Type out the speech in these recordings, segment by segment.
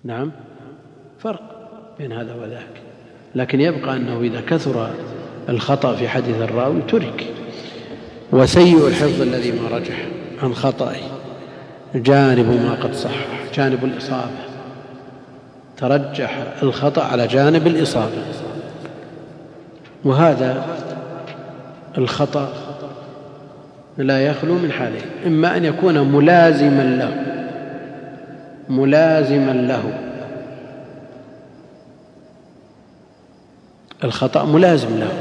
نعم، فرق بين هذا وذاك، لكن يبقى أنه إذا كثر الخطأ في حديث الراوي ترك. وسيء الحفظ الذي ما رجح عن خطأه جانب ما قد صح، جانب الإصابة، ترجح الخطأ على جانب الإصابة. وهذا الخطأ لا يخلو من حالين: إما أن يكون ملازما له، الخطأ ملازم له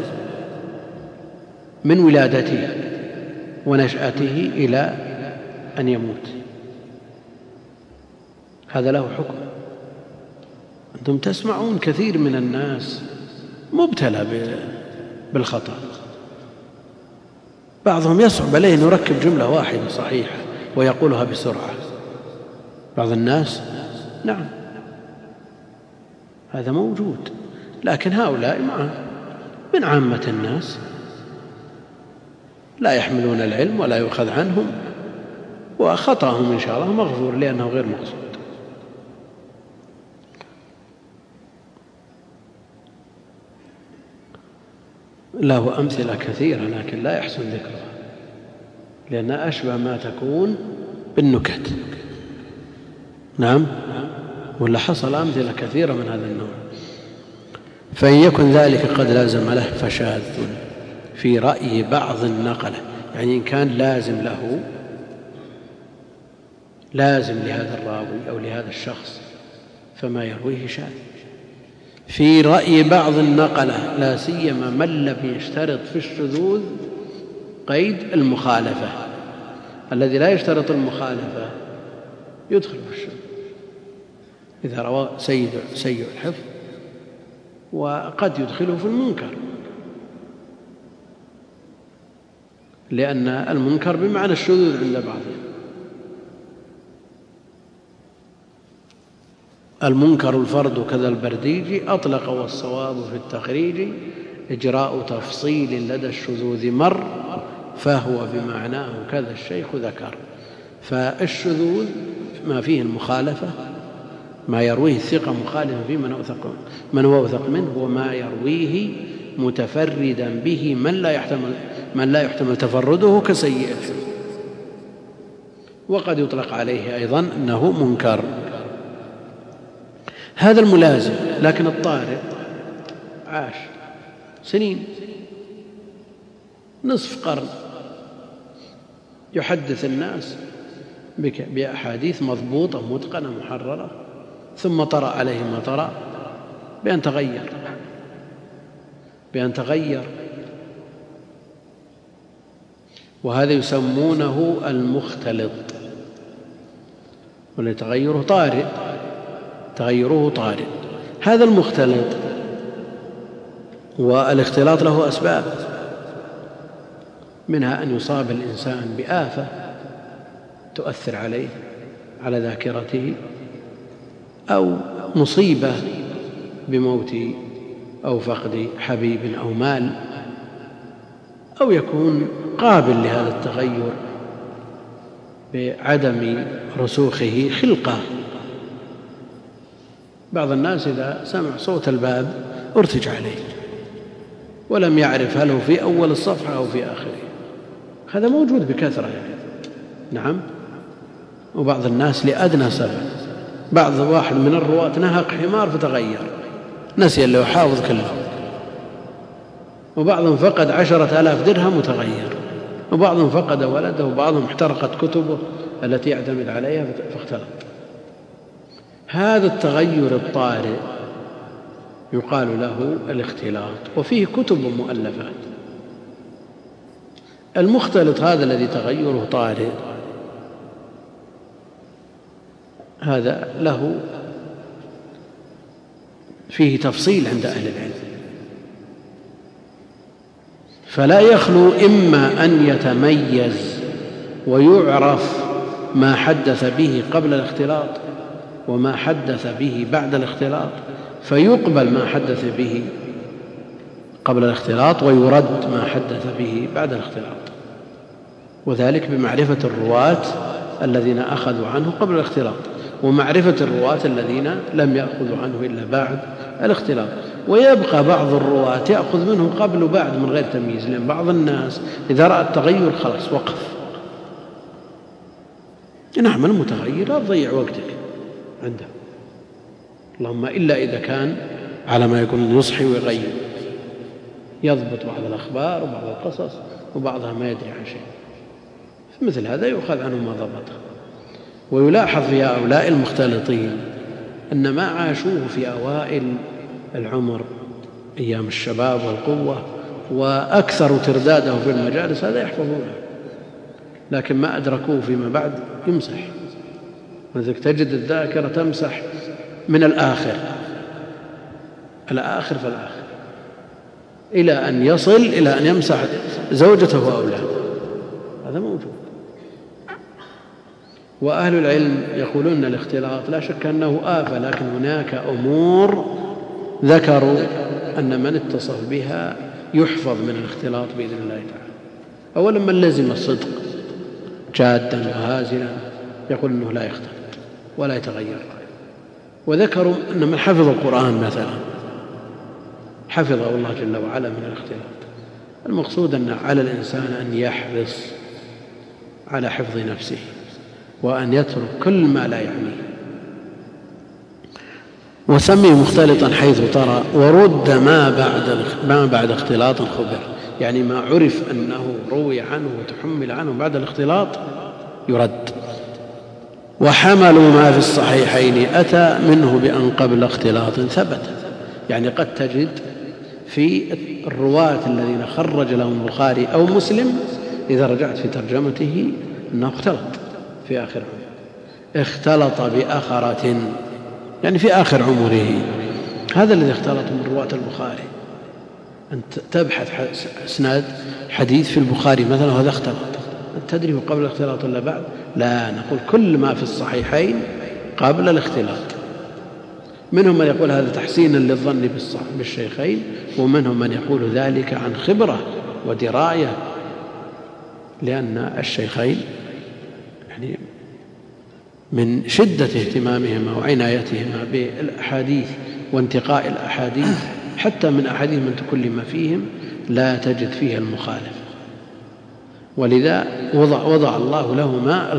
من ولادته ونشأته إلى أن يموت، هذا له حكم. أنتم تسمعون كثير من الناس مبتلى بالخطأ، بعضهم يصعب عليه أن يركب جملة واحدة صحيحة ويقولها بسرعة، بعض الناس نعم هذا موجود، لكن هؤلاء من عامة الناس لا يحملون العلم ولا يؤخذ عنهم، وخطأهم إن شاء الله مغفور لأنه غير مقصود. له أمثلة كثيرة لكن لا يحسن ذكرها لأنها أشبه ما تكون بالنكت. نعم، ولا حصل أمثلة كثيرة من هذا النوع. فإن يكن ذلك قد لازم له فشاذ في رأي بعض النقلة، يعني إن كان لازم لهذا الراوي أو لهذا الشخص فما يرويه شاذ في رأي بعض النقلة، لا سيما من لم يشترط في الشذوذ قيد المخالفة. الذي لا يشترط المخالفة يدخل في الشذوذ إذا روى سيء الحفظ، وقد يدخله في المنكر، لأن المنكر بمعنى الشذوذ عند بعضهم. المنكر الفرد كذا البرديجي أطلق، والصواب في التخريج إجراء تفصيل لدى الشذوذ مر، فهو بمعناه كذا الشيخ ذكر. فالشذوذ ما فيه المخالفة، ما يرويه الثقة مخالفا فيه من هو أوثق منه، وما يرويه متفردا به من لا يحتمل تفرده كسيء الحفظ. وقد يطلق عليه أيضا أنه منكر. هذا الملازم. لكن الطارئ عاش سنين، نصف قرن، يحدث الناس بأحاديث مضبوطة متقنة محررة، ثم طرأ عليه ما طرأ بأن تغير. وهذا يسمونه المختلط، ولتغيره طارئ. هذا المختلط والاختلاط له أسباب، منها أن يصاب الإنسان بآفة تؤثر عليه على ذاكرته، أو مصيبة بموت أو فقد حبيب أو مال، أو يكون قابل لهذا التغير بعدم رسوخه خلقة. بعض الناس إذا سمع صوت الباب ارتج عليه ولم يعرف هل هو في أول الصفحة أو في آخره، هذا موجود بكثرة يعني. نعم. وبعض الناس لأدنى سبب، واحد من الرواة نهق حمار فتغير، نسي اللي يحافظ كله، وبعضهم فقد 10,000 درهم وتغير، وبعضهم فقد ولده، وبعضهم احترقت كتبه التي يعتمد عليها فاختلط. هذا التغير الطارئ يقال له الاختلاط، وفيه كتب ومؤلفات. المختلط هذا الذي تغيره طارئ، هذا له فيه تفصيل عند أهل العلم، فلا يخلو إما أن يتميز ويعرف ما حدث به قبل الاختلاط وما حدث به بعد الاختلاط، فيقبل ما حدث به قبل الاختلاط ويرد ما حدث به بعد الاختلاط، وذلك بمعرفة الرواة الذين أخذوا عنه قبل الاختلاط. ومعرفة الرواة الذين لم يأخذوا عنه إلا بعد الاختلاط. ويبقى بعض الرواة يأخذ منه قبل وبعد من غير تمييز، لأن بعض الناس إذا رأى التغير خلاص وقف. نعم المتغير لا تضيع وقتك عنده، اللهم إلا إذا كان على ما يكون يصحي ويغير، يضبط بعض الأخبار وبعض القصص وبعضها ما يدري عن شيء، مثل هذا يؤخذ عنه ما ضبطه. ويلاحظ في هؤلاء المختلطين أن ما عاشوه في أوائل العمر أيام الشباب والقوة وأكثر ترداده في المجالس هذا يحفظونه، لكن ما أدركوه فيما بعد يمسح. ولذلك تجد الذاكرة تمسح من الآخر فالآخر إلى أن يصل إلى أن يمسح زوجته وأولاده، هذا موجود. وأهل العلم يقولون الاختلاط لا شك أنه آفة، لكن هناك أمور ذكروا أن من اتصف بها يحفظ من الاختلاط بإذن الله تعالى. أولا من لزم الصدق جادا وهازلا يقول أنه لا يختلط ولا يتغير. وذكروا أن من حفظ القرآن مثلا حفظه الله جل وعلا من الاختلاط. المقصود أن على الإنسان أن يحرص على حفظ نفسه وأن يترك كل ما لا يعنيه. وسمي مختلطا حيث ترى، ورد ما بعد اختلاط خبر، يعني ما عرف أنه روي عنه وتحمل عنه بعد الاختلاط يرد. وحملوا ما في الصحيحين أتى منه بأن قبل اختلاط ثبت، يعني قد تجد في الرواة الذين خرج لهم البخاري أو مسلم إذا رجعت في ترجمته أنه اختلط في آخر عمره، اختلط بأخرة، يعني في آخر عمره. هذا الذي اختلط من رواة البخاري. أنت تبحث اسناد حديث في البخاري مثلا وهذا اختلط، أنت تدري قبل الاختلاط ولا بعد؟ لا، نقول كل ما في الصحيحين قبل الاختلاط. منهم من يقول هذا تحسينا للظن بالشيخين، ومنهم من يقول ذلك عن خبرة ودراية، لأن الشيخين يعني من شدة اهتمامهما وعنايتهما بالأحاديث وانتقاء الأحاديث حتى من أحاديث من تكلم فيهم لا تجد فيها المخالف، ولذا وضع الله لهما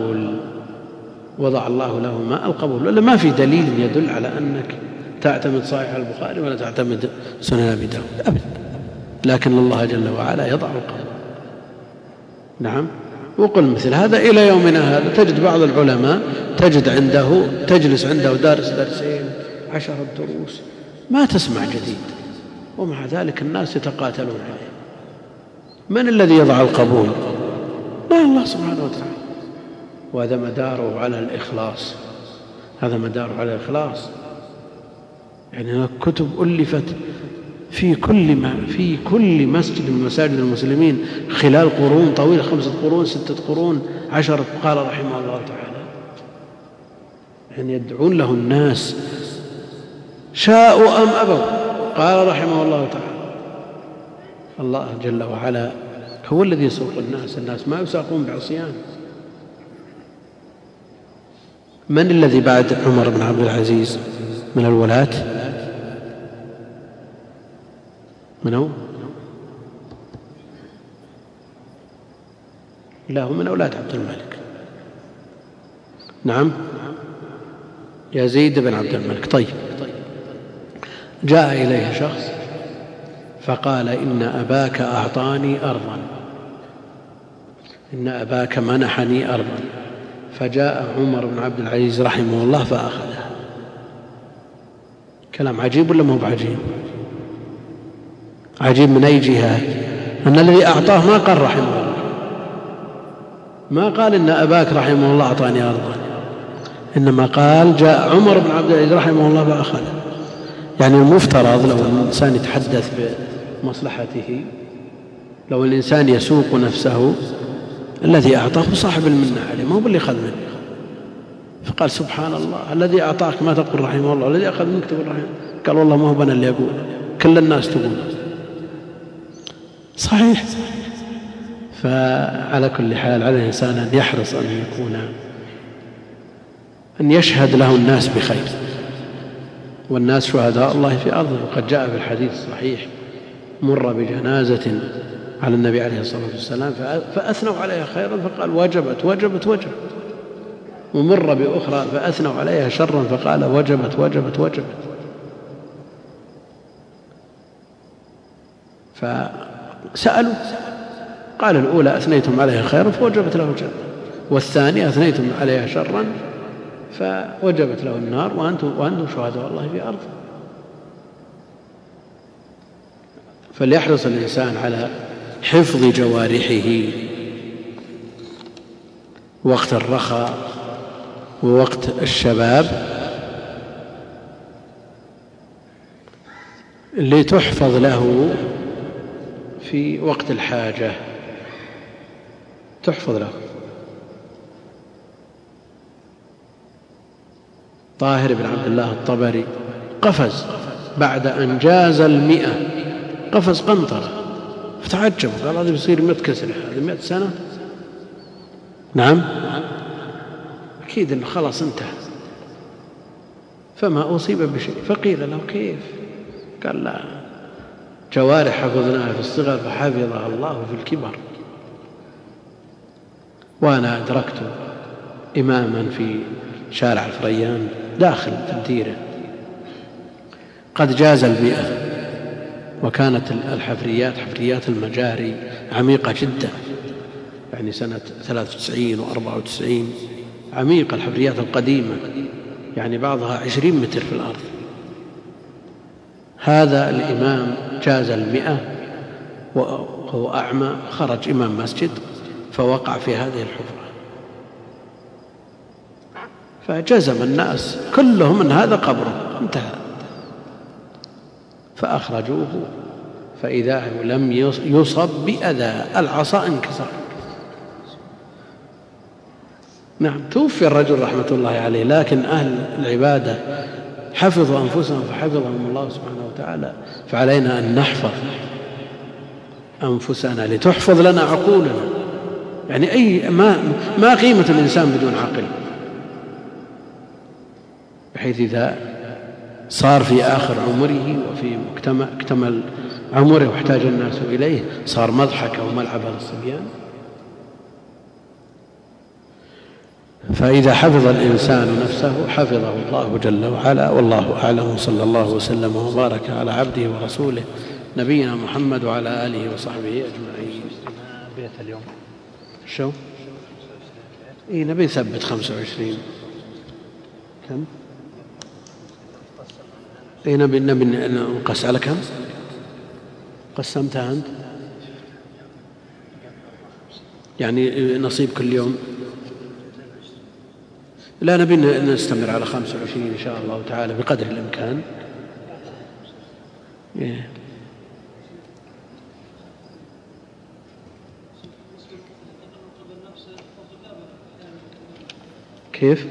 القبول. ولا ما في دليل يدل على أنك تعتمد صحيح البخاري ولا تعتمد سنن أبي داود أبدا، لكن الله جل وعلا يضع القبول. نعم. وقل مثل هذا إلى يومنا هذا تجد بعض العلماء تجلس عنده دارس درسين 10 دروس ما تسمع جديد، ومع ذلك الناس يتقاتلون عليه. من الذي يضع القبول؟ لا، الله سبحانه وتعالى. وهذا مداره على الإخلاص. يعني كتب ألفت في كل مسجد من مساجد المسلمين خلال قرون طويلة، 5 قرون 6 قرون 10. قال رحمه الله تعالى، يعني يدعون له الناس شاءوا أم أبوا. قال رحمه الله تعالى. الله جل وعلا هو الذي يسوق الناس ما يساقون بعصيان. من الذي بعد عمر بن عبد العزيز من الولاة؟ من هو؟ لا، هو من أولاد عبد الملك. نعم، يزيد بن عبد الملك. طيب، جاء إليه شخص فقال إن أباك أعطاني أرضا، إن أباك منحني أرضا. فجاء عمر بن عبد العزيز رحمه الله فأخذها. كلام عجيب ولا مو بعجيب؟ عجيب من أي جهة؟ أن الذي أعطاه ما قال رحمه الله، ما قال إن أباك رحمه الله أعطاني أرضا، إنما قال جاء عمر بن عبد العزيز رحمه الله فأخذها. يعني المفترض لو الإنسان يتحدث بمصلحته، لو الإنسان يسوق نفسه، الذي أعطاه صاحب المنة عليه، ما هو باللي أخذ منه. فقال سبحان الله، الذي أعطاك ما تقول رحمه الله، الذي أخذ منك تقول رحمه. قال والله ما هو أنا اللي أقول، كل الناس تقول صحيح. فعلى كل حال على الإنسان أن يحرص أن يكون أن يشهد له الناس بخير، والناس شهداء الله في أرضه. وقد جاء في الحديث الصحيح: مر بجنازة على النبي عليه الصلاة والسلام فأثنوا عليها خيرا فقال وجبت وجبت وجبت، ومر بأخرى فأثنوا عليها شرا فقال وجبت وجبت وجبت. فسألوا، قال الأولى أثنيتم عليها خيرا فوجبت له الجنة، والثانية أثنيتم عليها شرا فوجبت له النار وأنتم شهداء الله في أرضه. فليحرص الإنسان على حفظ جوارحه وقت الرخاء ووقت الشباب لتحفظ له في وقت الحاجة، تحفظ له. طاهر بن عبد الله الطبري قفز بعد أن جاز 100، قفز قنطرة فتعجب، قال هذا بيصير 100 كسر، هذا 100 سنة. نعم أكيد أنه خلاص انتهى، فما أصيب بشيء. فقيل له كيف؟ قال لا، جوارح حفظناها في الصغر فحفظها الله في الكبر. وأنا أدركت إماما في شارع الفريان داخل الديرة قد جاز 100، وكانت الحفريات حفريات المجاري عميقة جدا، يعني سنة 93 و94، عميقة الحفريات القديمة، يعني بعضها 20 متر في الأرض. هذا الإمام جاز 100 وهو أعمى، خرج إمام مسجد فوقع في هذه الحفرة، فجزم الناس كلهم أن هذا قبره، انتهى. فأخرجوه فإذا لم يصب بأذى، العصا انكسر. نعم توفي الرجل رحمة الله عليه، لكن أهل العبادة حفظوا أنفسهم فحفظهم الله سبحانه وتعالى. فعلينا أن نحفظ أنفسنا لتحفظ لنا عقولنا. يعني ما قيمة الإنسان بدون عقل، بحيث إذا صار في آخر عمره وفي اكتمل عمره واحتاج الناس إليه صار مضحكة وملعبة للصبيان. فإذا حفظ الإنسان نفسه حفظه الله جل وعلا. والله أعلم، صلى الله وسلم وبارك على عبده ورسوله نبينا محمد وعلى آله وصحبه أجمعين. بيت اليوم شو نبي نثبت 25 كم؟ نبي نقص على كم قسمتها أنت؟ يعني نصيب كل يوم؟ لا، نبي نستمر على 25 إن شاء الله تعالى بقدر الإمكان. كيف؟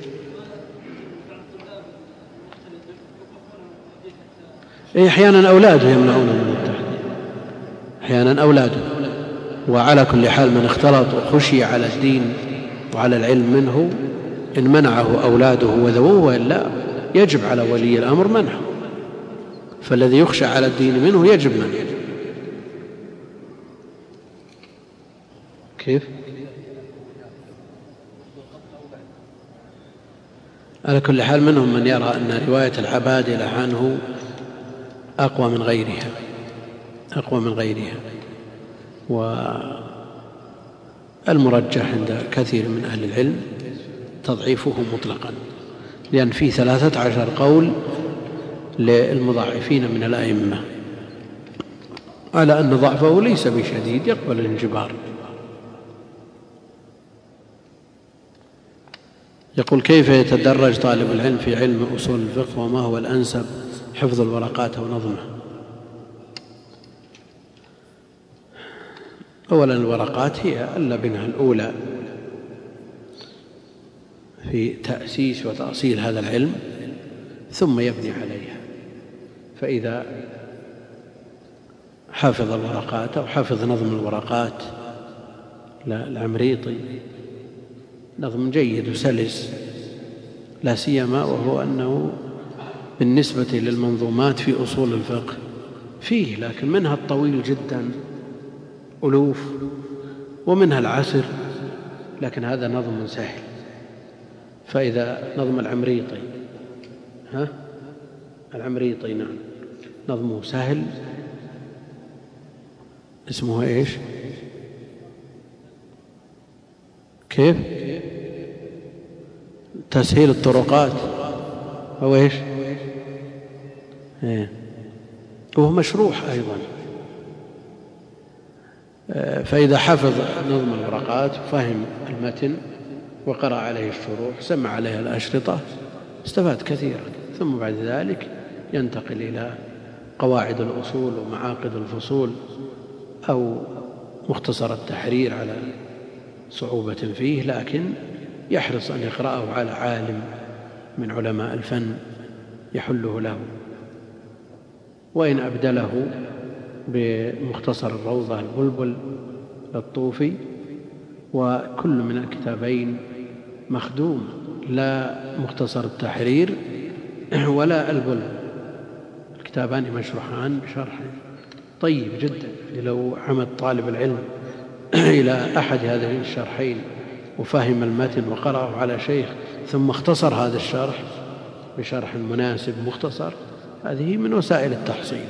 أحيانا أولاده يمنعونه من التحديد، أحيانا أولاده. وعلى كل حال من اختلط وخشي على الدين وعلى العلم منه إن منعه أولاده وذووه، وإلا يجب على ولي الأمر منعه. فالذي يخشى على الدين منه يجب منعه. كيف؟ على كل حال منهم من يرى أن رواية العبادلة عنه أقوى من غيرها، والمرجح عند كثير من أهل العلم تضعيفه مطلقا، لأن فيه 13 قول للمضاعفين من الأئمة على أن ضعفه ليس بشديد يقبل الانجبار. يقول: كيف يتدرج طالب العلم في علم أصول الفقه، وما هو الأنسب، حفظ الورقات أو نظمها؟ أولا الورقات هي اللبنة الأولى في تأسيس وتأصيل هذا العلم، ثم يبني عليها. فإذا حفظ الورقات أو حفظ نظم الورقات العمريطي نظم جيد وسلس لا سيما وهو أنه بالنسبة للمنظومات في أصول الفقه فيه، لكن منها الطويل جدا ألوف، ومنها العسر، لكن هذا نظم سهل. فإذا نظم العمريطي العمريطي نعم نظمه سهل، اسمه ايش؟ كيف؟ تسهيل الطرقات هو ايش؟ وهو مشروح أيضا. فإذا حفظ نظم الورقات وفهم المتن وقرأ عليه الشروح سمع عليها الأشرطة استفاد كثيرا. ثم بعد ذلك ينتقل إلى قواعد الأصول ومعاقد الفصول أو مختصر التحرير على صعوبة فيه، لكن يحرص أن يقرأه على عالم من علماء الفن يحله له، وإن أبدله بمختصر الروضة البلبل للطوفي، وكل من الكتابين مخدوم، لا مختصر التحرير ولا البلبل، الكتابان مشروحان بشرح طيب جدا. لو عمد طالب العلم إلى أحد هذين الشرحين وفهم المتن وقرأه على شيخ ثم اختصر هذا الشرح بشرح مناسب مختصر، هذه من وسائل التحصيل.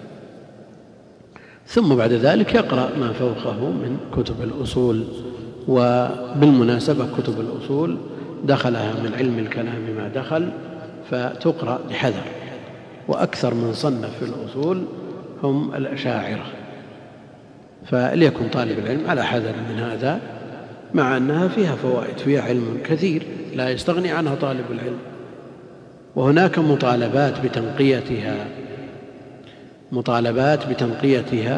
ثم بعد ذلك يقرأ ما فوقه من كتب الأصول. وبالمناسبة كتب الأصول دخلها من علم الكلام ما دخل، فتقرأ بحذر، وأكثر من صنف في الأصول هم الأشاعرة، فليكن طالب العلم على حذر من هذا، مع أنها فيها فوائد، فيها علم كثير لا يستغني عنها طالب العلم. وهناك مطالبات بتنقيتها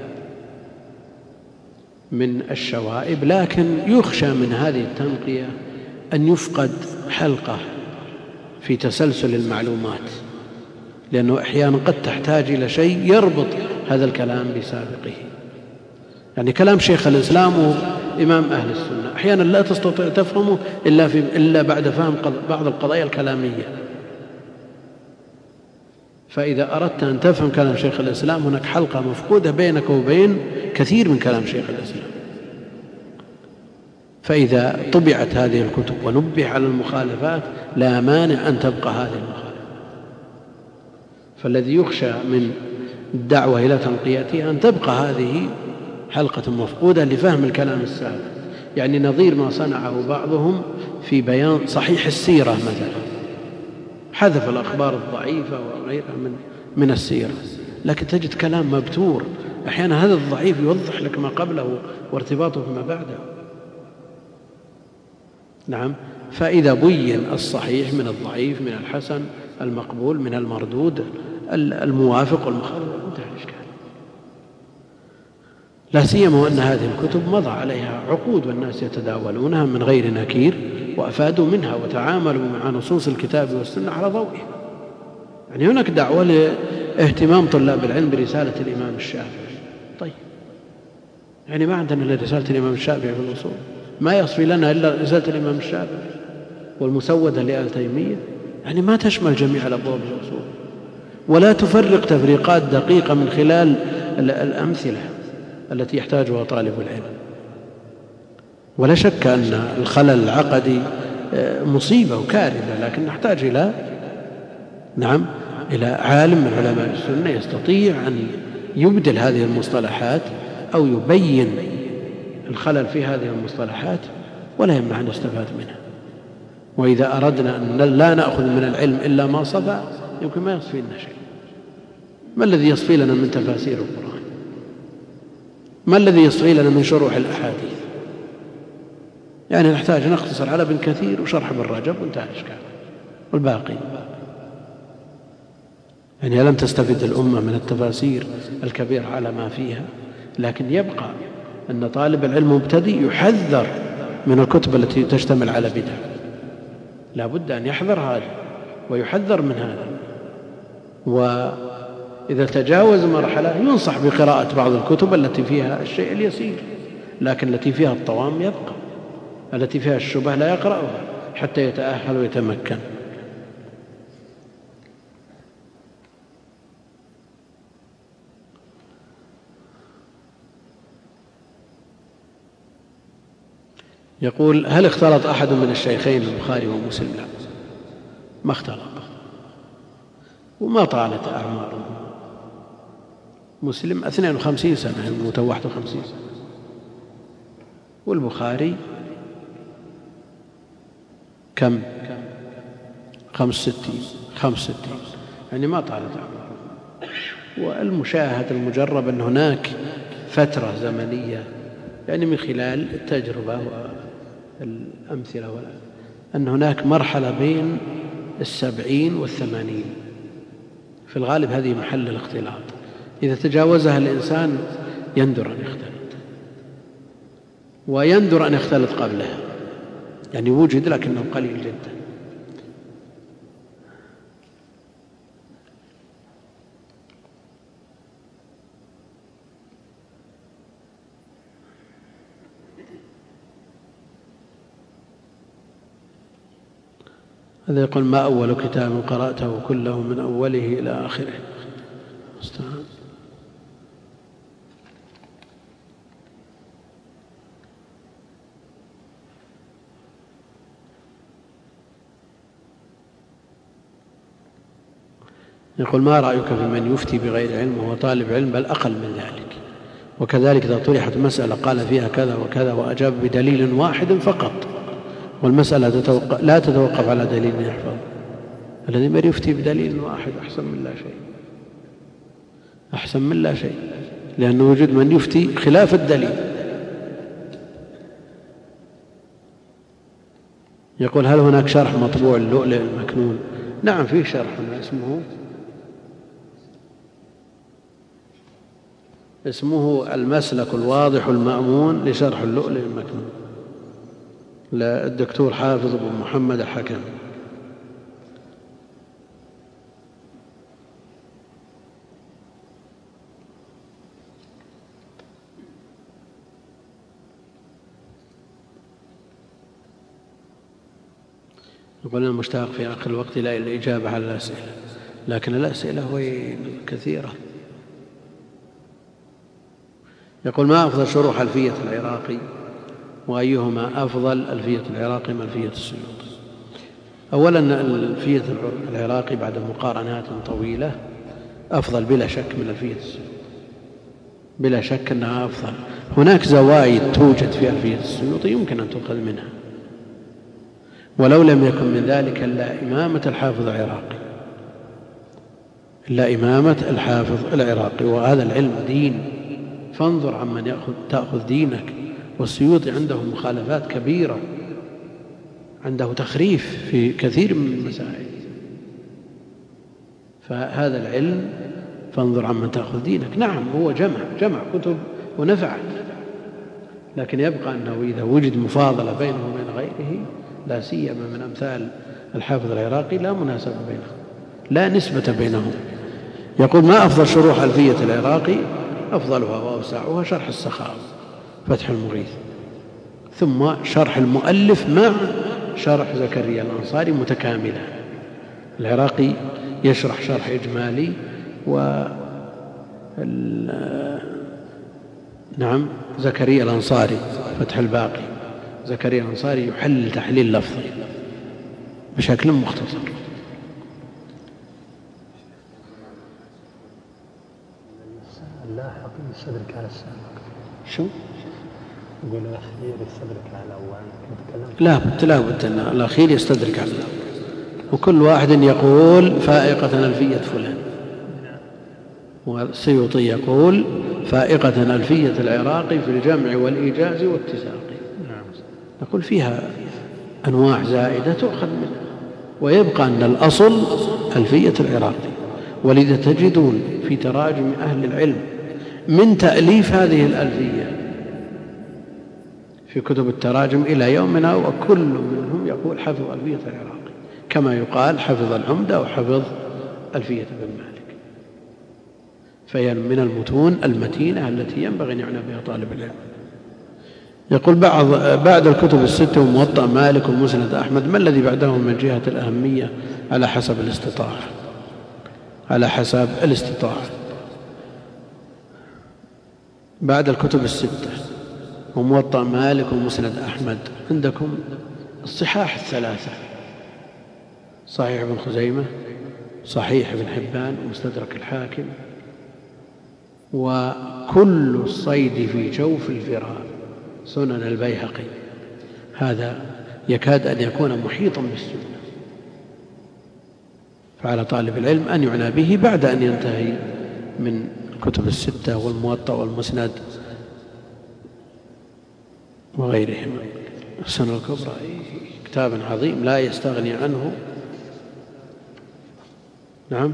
من الشوائب، لكن يخشى من هذه التنقية أن يفقد حلقة في تسلسل المعلومات، لأنه أحيانا قد تحتاج إلى شيء يربط هذا الكلام بسابقه. يعني كلام شيخ الإسلام وإمام أهل السنة أحيانا لا تستطيع تفهمه إلا بعد فهم بعض القضايا الكلامية. فإذا أردت أن تفهم كلام شيخ الإسلام هناك حلقة مفقودة بينك وبين كثير من كلام شيخ الإسلام. فإذا طبعت هذه الكتب ونبه على المخالفات لا مانع أن تبقى هذه المخالفة. فالذي يخشى من الدعوة إلى تنقيتها أن تبقى هذه حلقة مفقودة لفهم الكلام السابق، يعني نظير ما صنعه بعضهم في بيان صحيح السيرة مثلا، حذف الأخبار الضعيفة وغيرها من السيرة، لكن تجد كلام مبتور. أحيانا هذا الضعيف يوضح لك ما قبله وارتباطه بما بعده. نعم. فإذا بين الصحيح من الضعيف، من الحسن، المقبول من المردود، الموافق والمخالف، انتهى الإشكال. لا سيما وأن هذه الكتب مضى عليها عقود والناس يتداولونها من غير نكير، وأفادوا منها وتعاملوا مع نصوص الكتاب والسنة على ضوئها. يعني هناك دعوة لاهتمام طلاب العلم برسالة الإمام الشافعي. طيب يعني ما عندنا إلا رسالة الإمام الشافعي في الأصول، ما يصفي لنا إلا رسالة الإمام الشافعي والمسودة لآل تيمية، يعني ما تشمل جميع الأبواب الأصول، ولا تفرق تفريقات دقيقة من خلال الأمثلة التي يحتاجها طالب العلم. ولا شك أن الخلل العقدي مصيبة وكارثة، لكن نحتاج إلى عالم من علماء السنة يستطيع أن يبدل هذه المصطلحات أو يبين الخلل في هذه المصطلحات، ولا يمنع أن نستفاد منها. وإذا أردنا أن لا نأخذ من العلم إلا ما صفى يمكن ما يصفي لنا شيء. ما الذي يصفي لنا من تفاسير القرآن؟ ما الذي يصفي لنا من شروح الأحاديث؟ يعني نحتاج نختصر على ابن كثير وشرح ابن رجب وانتهى الإشكال، والباقي يعني لم تستفد الأمة من التفاسير الكبيرة على ما فيها. لكن يبقى أن طالب العلم مبتدئ يحذر من الكتب التي تشتمل على بدع، لا بد أن يحذر هذا ويحذر من هذا. وإذا تجاوز مرحلة ينصح بقراءة بعض الكتب التي فيها الشيء اليسير، لكن التي فيها الطوام يبقى، التي فيها الشبه لا يقرأها حتى يتأهل ويتمكن. يقول: هل اختلط أحد من الشيخين البخاري ومسلم؟ لا، ما اختلط، وما طالت أعمارهم. مسلم 52 سنة، يموت 51 سنة، والبخاري كم؟ 65، يعني ما طالت أعمارهم. والمشاهد المجرب أن هناك فترة زمنية، يعني من خلال التجربة والأمثلة، أن هناك مرحلة بين 70 و80، في الغالب هذه محل الاختلاط. إذا تجاوزها الإنسان يندر أن يختلط، ويندر أن يختلط قبلها، يعني وجد لكنه قليل جدا. هذا يقول: ما أول كتاب قرأته كله من أوله إلى آخره؟ يقول: ما رأيك في من يفتي بغير علم وهو طالب علم بل أقل من ذلك؟ وكذلك إذا طرحت مسألة قال فيها كذا وكذا وأجاب بدليل واحد فقط، والمسألة لا تتوقف على دليل يحفظ. الذي من يفتي بدليل واحد أحسن من لا شيء، أحسن من لا شيء، لأنه يوجد من يفتي خلاف الدليل. يقول: هل هناك شرح مطبوع اللؤلؤ المكنون؟ نعم، فيه شرح اسمه المسلك الواضح المأمون لشرح اللؤلؤ المكنون للدكتور حافظ بن محمد الحكم. يقول: أنا مشتاق في آخر الوقت إلى الإجابة على الأسئلة، لكن الأسئلة كثيرة. يقول: ما أفضل شروح ألفية العراقي، وأيهما أفضل، ألفية العراقي أم ألفية السيوطي؟ أولا، ألفية العراقي بعد مقارنات طويلة أفضل بلا شك من ألفية السيوطي، بلا شك أنها أفضل. هناك زوائد توجد في ألفية السيوطي يمكن أن تؤخذ منها، ولو لم يكن من ذلك إلا إمامة الحافظ العراقي، إلا إمامة الحافظ العراقي. وهذا العلم دين، فانظر عمن تأخذ دينك. والسيوطي عنده مخالفات كبيرة، عنده تخريف في كثير من المسائل، فهذا العلم فانظر عمن تأخذ دينك. نعم، هو جمع كتب ونفعت، لكن يبقى أنه إذا وجد مفاضلة بينه وبين غيره، لا سيما من أمثال الحافظ العراقي، لا مناسبة بينهم، لا نسبة بينهم. يقول: ما أفضل شروح ألفية العراقي؟ أفضلها وأوسعها شرح السخاوي فتح المغيث، ثم شرح المؤلف مع شرح زكريا الأنصاري متكاملة. العراقي يشرح شرح إجمالي، نعم، زكريا الأنصاري فتح الباقي، زكريا الأنصاري يحلل تحليل لفظي بشكل مختصر. اللاحق يستدرك على السابق. شو؟ يقول الأخير يستدرك على الأول. لا بد أن الأخير يستدرك على الأول، وكل واحد يقول فائقة ألفية فلان، والسيوطي يقول فائقة ألفية العراقي في الجمع والإيجاز والاتساق. نقول فيها أنواع زائدة تؤخذ منها، ويبقى أن الأصل ألفية العراقي. ولذا تجدون في تراجم أهل العلم من تأليف هذه الألفية في كتب التراجم إلى يومنا، وكل منهم يقول حفظ ألفية العراقي، كما يقال حفظ العمدة وحفظ ألفية بن مالك. فهي من المتون المتينة التي ينبغي أن يعنى بها طالب العلم. يقول: بعد الكتب الستة وموطأ مالك ومسند أحمد، ما الذي بعدهم من جهة الأهمية على حسب الاستطاعة؟ على حسب الاستطاعة. بعد الكتب الستة وموطأ مالك ومسند أحمد. عندكم الصحاح الثلاثة: صحيح ابن خزيمة، صحيح ابن حبان، ومستدرك الحاكم، وكل الصيد في جوف الفراء، سنن البيهقي. هذا يكاد أن يكون محيطا بالسنة، فعلى طالب العلم أن يعنى به بعد أن ينتهي من الكتب الستة والموطأ والمسند وغيرهما. السنن الكبرى كتاب عظيم لا يستغني عنه. نعم.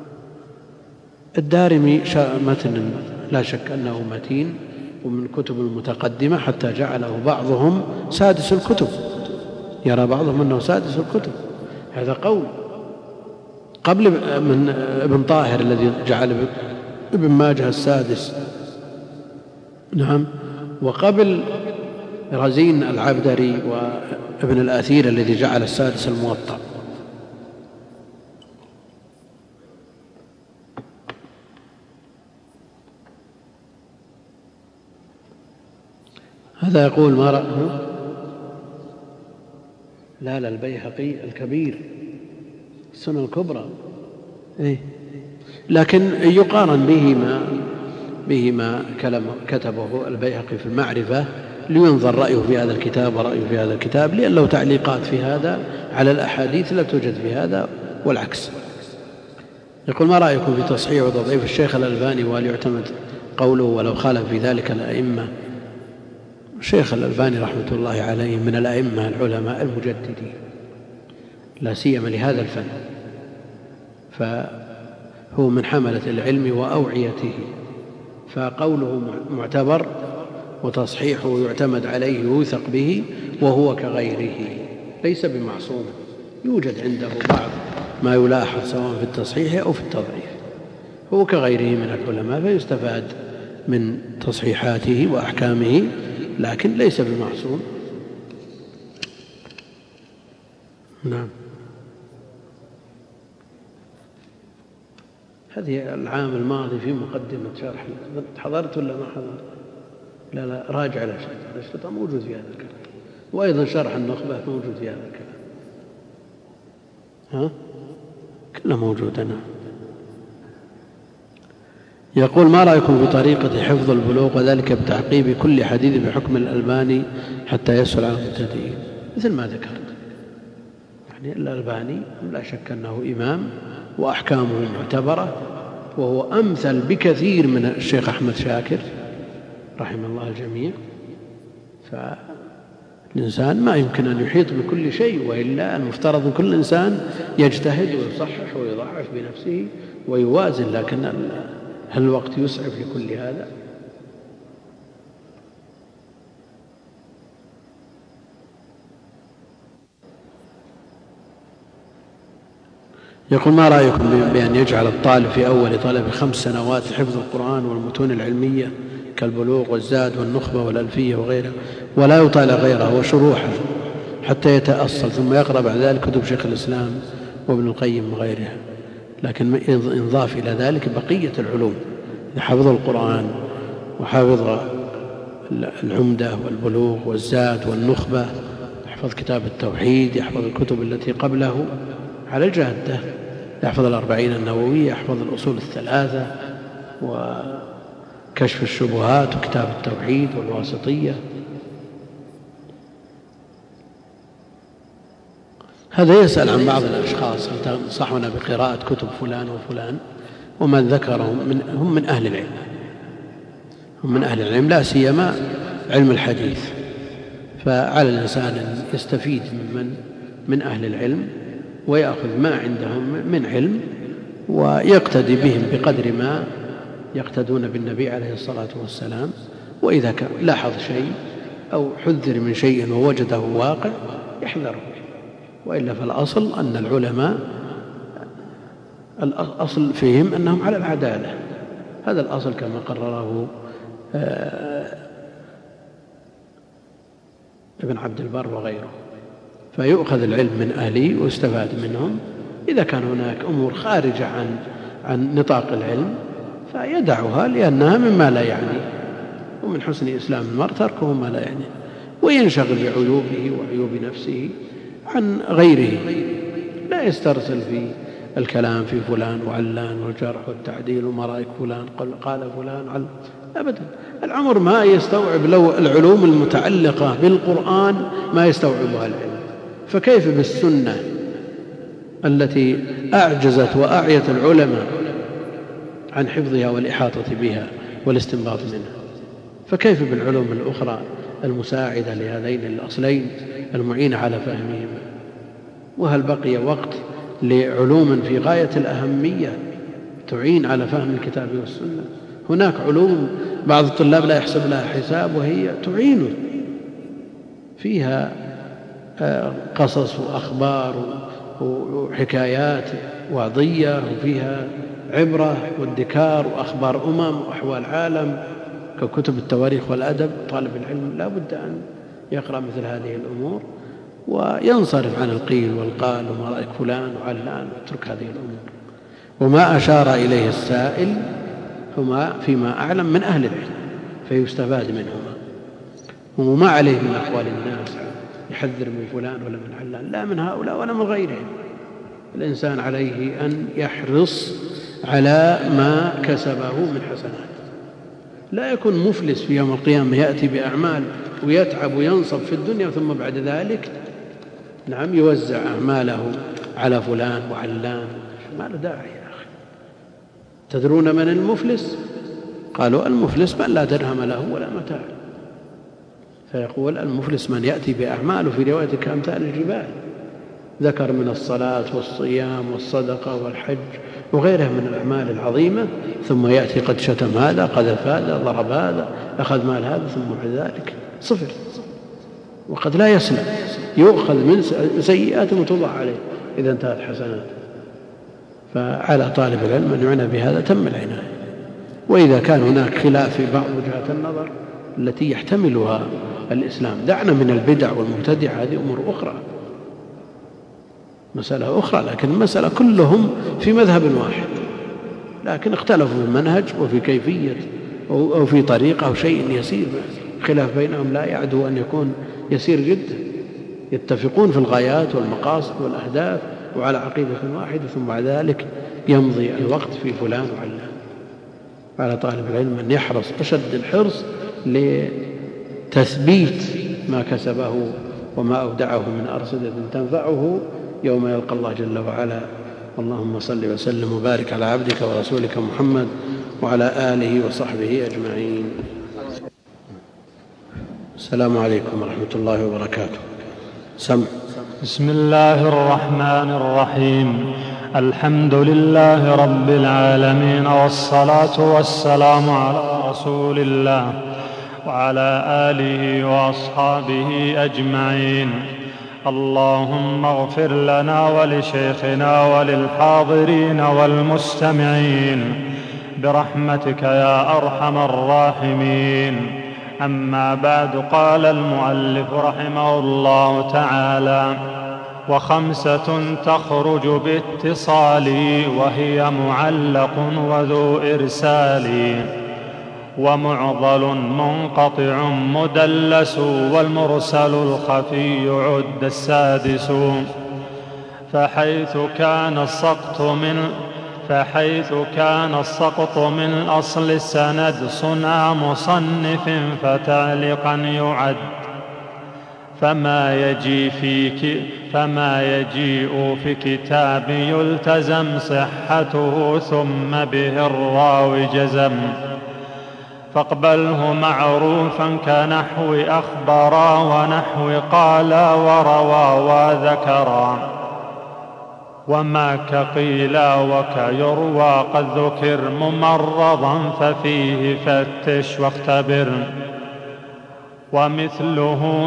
الدارمي متن لا شك أنه متين، ومن الكتب المتقدمة، حتى جعله بعضهم سادس الكتب، يرى بعضهم أنه سادس الكتب. هذا قول قبل من ابن طاهر الذي جعل ابن ماجه السادس. نعم. وقبل رزين العبدري وابن الأثير الذي جعل السادس الموطأ. هذا يقول ما رأيه؟ لا البيهقي الكبير، السنن الكبرى، لكن يقارن به ما كتبه البيهقي في المعرفة، لينظر رأيه في هذا الكتاب ورأيه في هذا الكتاب، لأن له تعليقات في هذا على الأحاديث لا توجد في هذا والعكس. يقول ما رأيكم في تصحيح وتضعيف الشيخ الألباني، وهل يعتمد قوله ولو خالف في ذلك الأئمة؟ الشيخ الألباني رحمة الله عليه من الأئمة العلماء المجددين، لا سيما لهذا الفن، فهو من حملة العلم وأوعيته، فقوله معتبر وتصحيحه يعتمد عليه ويوثق به، وهو كغيره ليس بمعصوم، يوجد عنده بعض ما يلاحظ سواء في التصحيح أو في التضعيف، هو كغيره من العلماء، فيستفاد من تصحيحاته وأحكامه، لكن ليس بمعصوم. نعم. هذه العام الماضي في مقدمة شرح، حضرت ولا ما حضرت؟ لا راجع الأشرطة موجود في هذا الكلام، وأيضا شرح النخبة موجود في هذا الكلام، كله موجود. أنا يقول ما رأيكم في طريقة حفظ البلوغ، وذلك بتعقيب كل حديث بحكم الألباني حتى يسهل على المبتدئين؟ مثل ما ذكرت، يعني الألباني لا شك أنه إمام وأحكامه معتبرة، وهو أمثل بكثير من الشيخ أحمد شاكر رحمه الله الجميع، فالإنسان ما يمكن أن يحيط بكل شيء، وإلا المفترض أن كل إنسان يجتهد ويصحح ويضعف بنفسه ويوازن، لكن هل الوقت يسعف لكل هذا؟ يقول ما رأيكم بأن يجعل الطالب في أول طلب 5 سنوات حفظ القرآن والمتون العلمية كالبلوغ والزاد والنخبة والألفية وغيرها، ولا يطالع غيرها وشروحها حتى يتأصل، ثم يقرأ بعد ذلك كتب شيخ الإسلام وابن القيم وغيرها، لكن ينضاف إلى ذلك بقية العلوم، حفظ القرآن وحفظ العمدة والبلوغ والزاد والنخبة، يحفظ كتاب التوحيد، يحفظ الكتب التي قبله على الجادة، يحفظ 40 النووية، يحفظ الأصول 3 وكشف الشبهات وكتاب التوحيد والواسطية. هذا يسأل عن بعض الأشخاص هل تنصحنا بقراءة كتب فلان وفلان، ومن ذكرهم هم من أهل العلم، هم من أهل العلم، لا سيما علم الحديث، فعلى الإنسان أن يستفيد من أهل العلم ويأخذ ما عندهم من علم ويقتدي بهم بقدر ما يقتدون بالنبي عليه الصلاة والسلام، وإذا لاحظ شيء أو حذر من شيء ووجده واقع يحذره، وإلا فالأصل أن العلماء الأصل فيهم أنهم على العدالة، هذا الأصل كما قرره ابن عبد البر وغيره، فيؤخذ العلم من أهله ويستفاد منهم، إذا كان هناك أمور خارجة عن نطاق العلم فيدعها لأنها مما لا يعني، ومن حسن إسلام المرء تركه ما لا يعنيه، وينشغل بعيوبه وعيوب نفسه عن غيره، لا يسترسل في الكلام في فلان وعلان والجرح والتعديل وما رأيك فلان قال فلان أبدا. العمر ما يستوعب لو العلوم المتعلقة بالقرآن ما يستوعبها العلم، فكيف بالسنة التي أعجزت وأعيت العلماء عن حفظها والإحاطة بها والاستنباط منها، فكيف بالعلوم الأخرى المساعدة لهذين الأصلين المعينة على فهمهما؟ وهل بقي وقت لعلوم في غاية الأهمية تعين على فهم الكتاب والسنة؟ هناك علوم بعض الطلاب لا يحسب لها حساب وهي تعين، فيها قصص وأخبار وحكايات وعظية، وفيها عبرة وادكار وأخبار وأحوال عالم ككتب التواريخ والأدب. طالب العلم لا بد أن يقرأ مثل هذه الأمور وينصرف عن القيل والقال وما رأيك فلان وعلان، ويترك هذه الأمور. وما أشار إليه السائل هما فيما أعلم من أهل العلم فيستفاد منهما، وما عليه من أقوال الناس يحذر من فلان ولا من علان، لا من هؤلاء ولا من غيرهم. الإنسان عليه أن يحرص على ما كسبه من حسنات، لا يكون مفلس في يوم القيامة يأتي بأعمال ويتعب وينصب في الدنيا ثم بعد ذلك يوزع أعماله على فلان وعلان، ما له داعي يا أخي. تدرون من المفلس؟ قالوا المفلس من لا درهم له ولا متاع. فيقول المفلس من يأتي بأعماله في رواية كأمثال الجبال، ذكر من الصلاة والصيام والصدقة والحج وغيرها من الأعمال العظيمة، ثم يأتي قد شتم هذا، قذف هذا، ضرب هذا، أخذ مال هذا، ثم بعد ذلك صفر، وقد لا يسلم، يؤخذ من سيئات وتوضع عليه إذا انتهت حسنات. فعلى طالب العلم أن يعنى بهذا تم العناية. وإذا كان هناك خلاف في بعض وجهات النظر التي يحتملها الإسلام، دعنا من البدع والمبتدع، هذه أمور أخرى، مسألة أخرى، لكن المسألة كلهم في مذهب واحد، لكن اختلفوا في المنهج وفي كيفية أو في طريقة أو شيء يسير، خلاف بينهم لا يعدو أن يكون يسير جدا، يتفقون في الغايات والمقاصد والأهداف وعلى عقيدة واحدة، ثم بعد ذلك يمضي الوقت في فلان وعلان. على طالب العلم أن يحرص أشد الحرص لتثبيت ما كسبه وما أودعه من أرصدة تنفعه يوم يلقى الله جل وعلا. اللهم صل وسلم وبارك على عبدك ورسولك محمد وعلى آله وصحبه أجمعين. السلام عليكم ورحمة الله وبركاته. سمع. بسم الله الرحمن الرحيم. الحمد لله رب العالمين، والصلاة والسلام على رسول الله وعلى آله وأصحابه أجمعين. اللهم اغفر لنا ولشيخنا وللحاضرين والمستمعين برحمتك يا أرحم الراحمين. أما بعد، قال المؤلف رحمه الله تعالى: وخمسة تخرج باتصال، وهي معلق وذو إرسال، ومعضل منقطع مدلس، والمرسل الخفي عد السادس. فحيث كان السقط من أصل السند صنع مصنف فتعليقا يعد، فما يجيء في كتاب يلتزم صحته ثم به الراوي جزم، فاقبله معروفا كنحو أخبرا ونحو قالا وروى وذكرا، وما كقيلا وكيروى قد ذكر ممرضا ففيه فتش واختبر. ومثله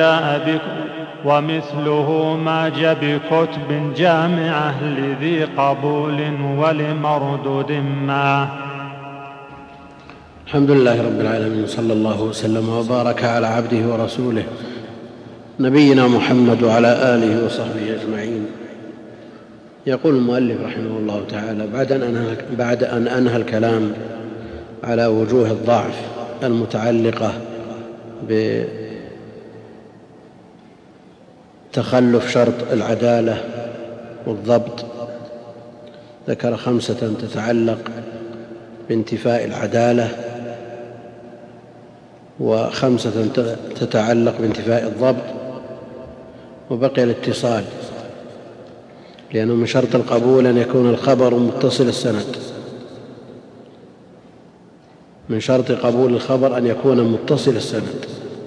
ما جاء بكتب جامعة لذي قبول ولمردود معه. الحمد لله رب العالمين، صلى الله وسلم وبارك على عبده ورسوله نبينا محمد وعلى آله وصحبه أجمعين. يقول المؤلف رحمه الله تعالى بعد أن أنهى الكلام على وجوه الضعف المتعلقة بتخلف شرط العدالة والضبط، ذكر 5 تتعلق بانتفاء العدالة، و5 تتعلق بانتفاء الضبط، وبقي الاتصال، لأنه من شرط القبول أن يكون الخبر متصل السند، من شرط قبول الخبر أن يكون متصل السند.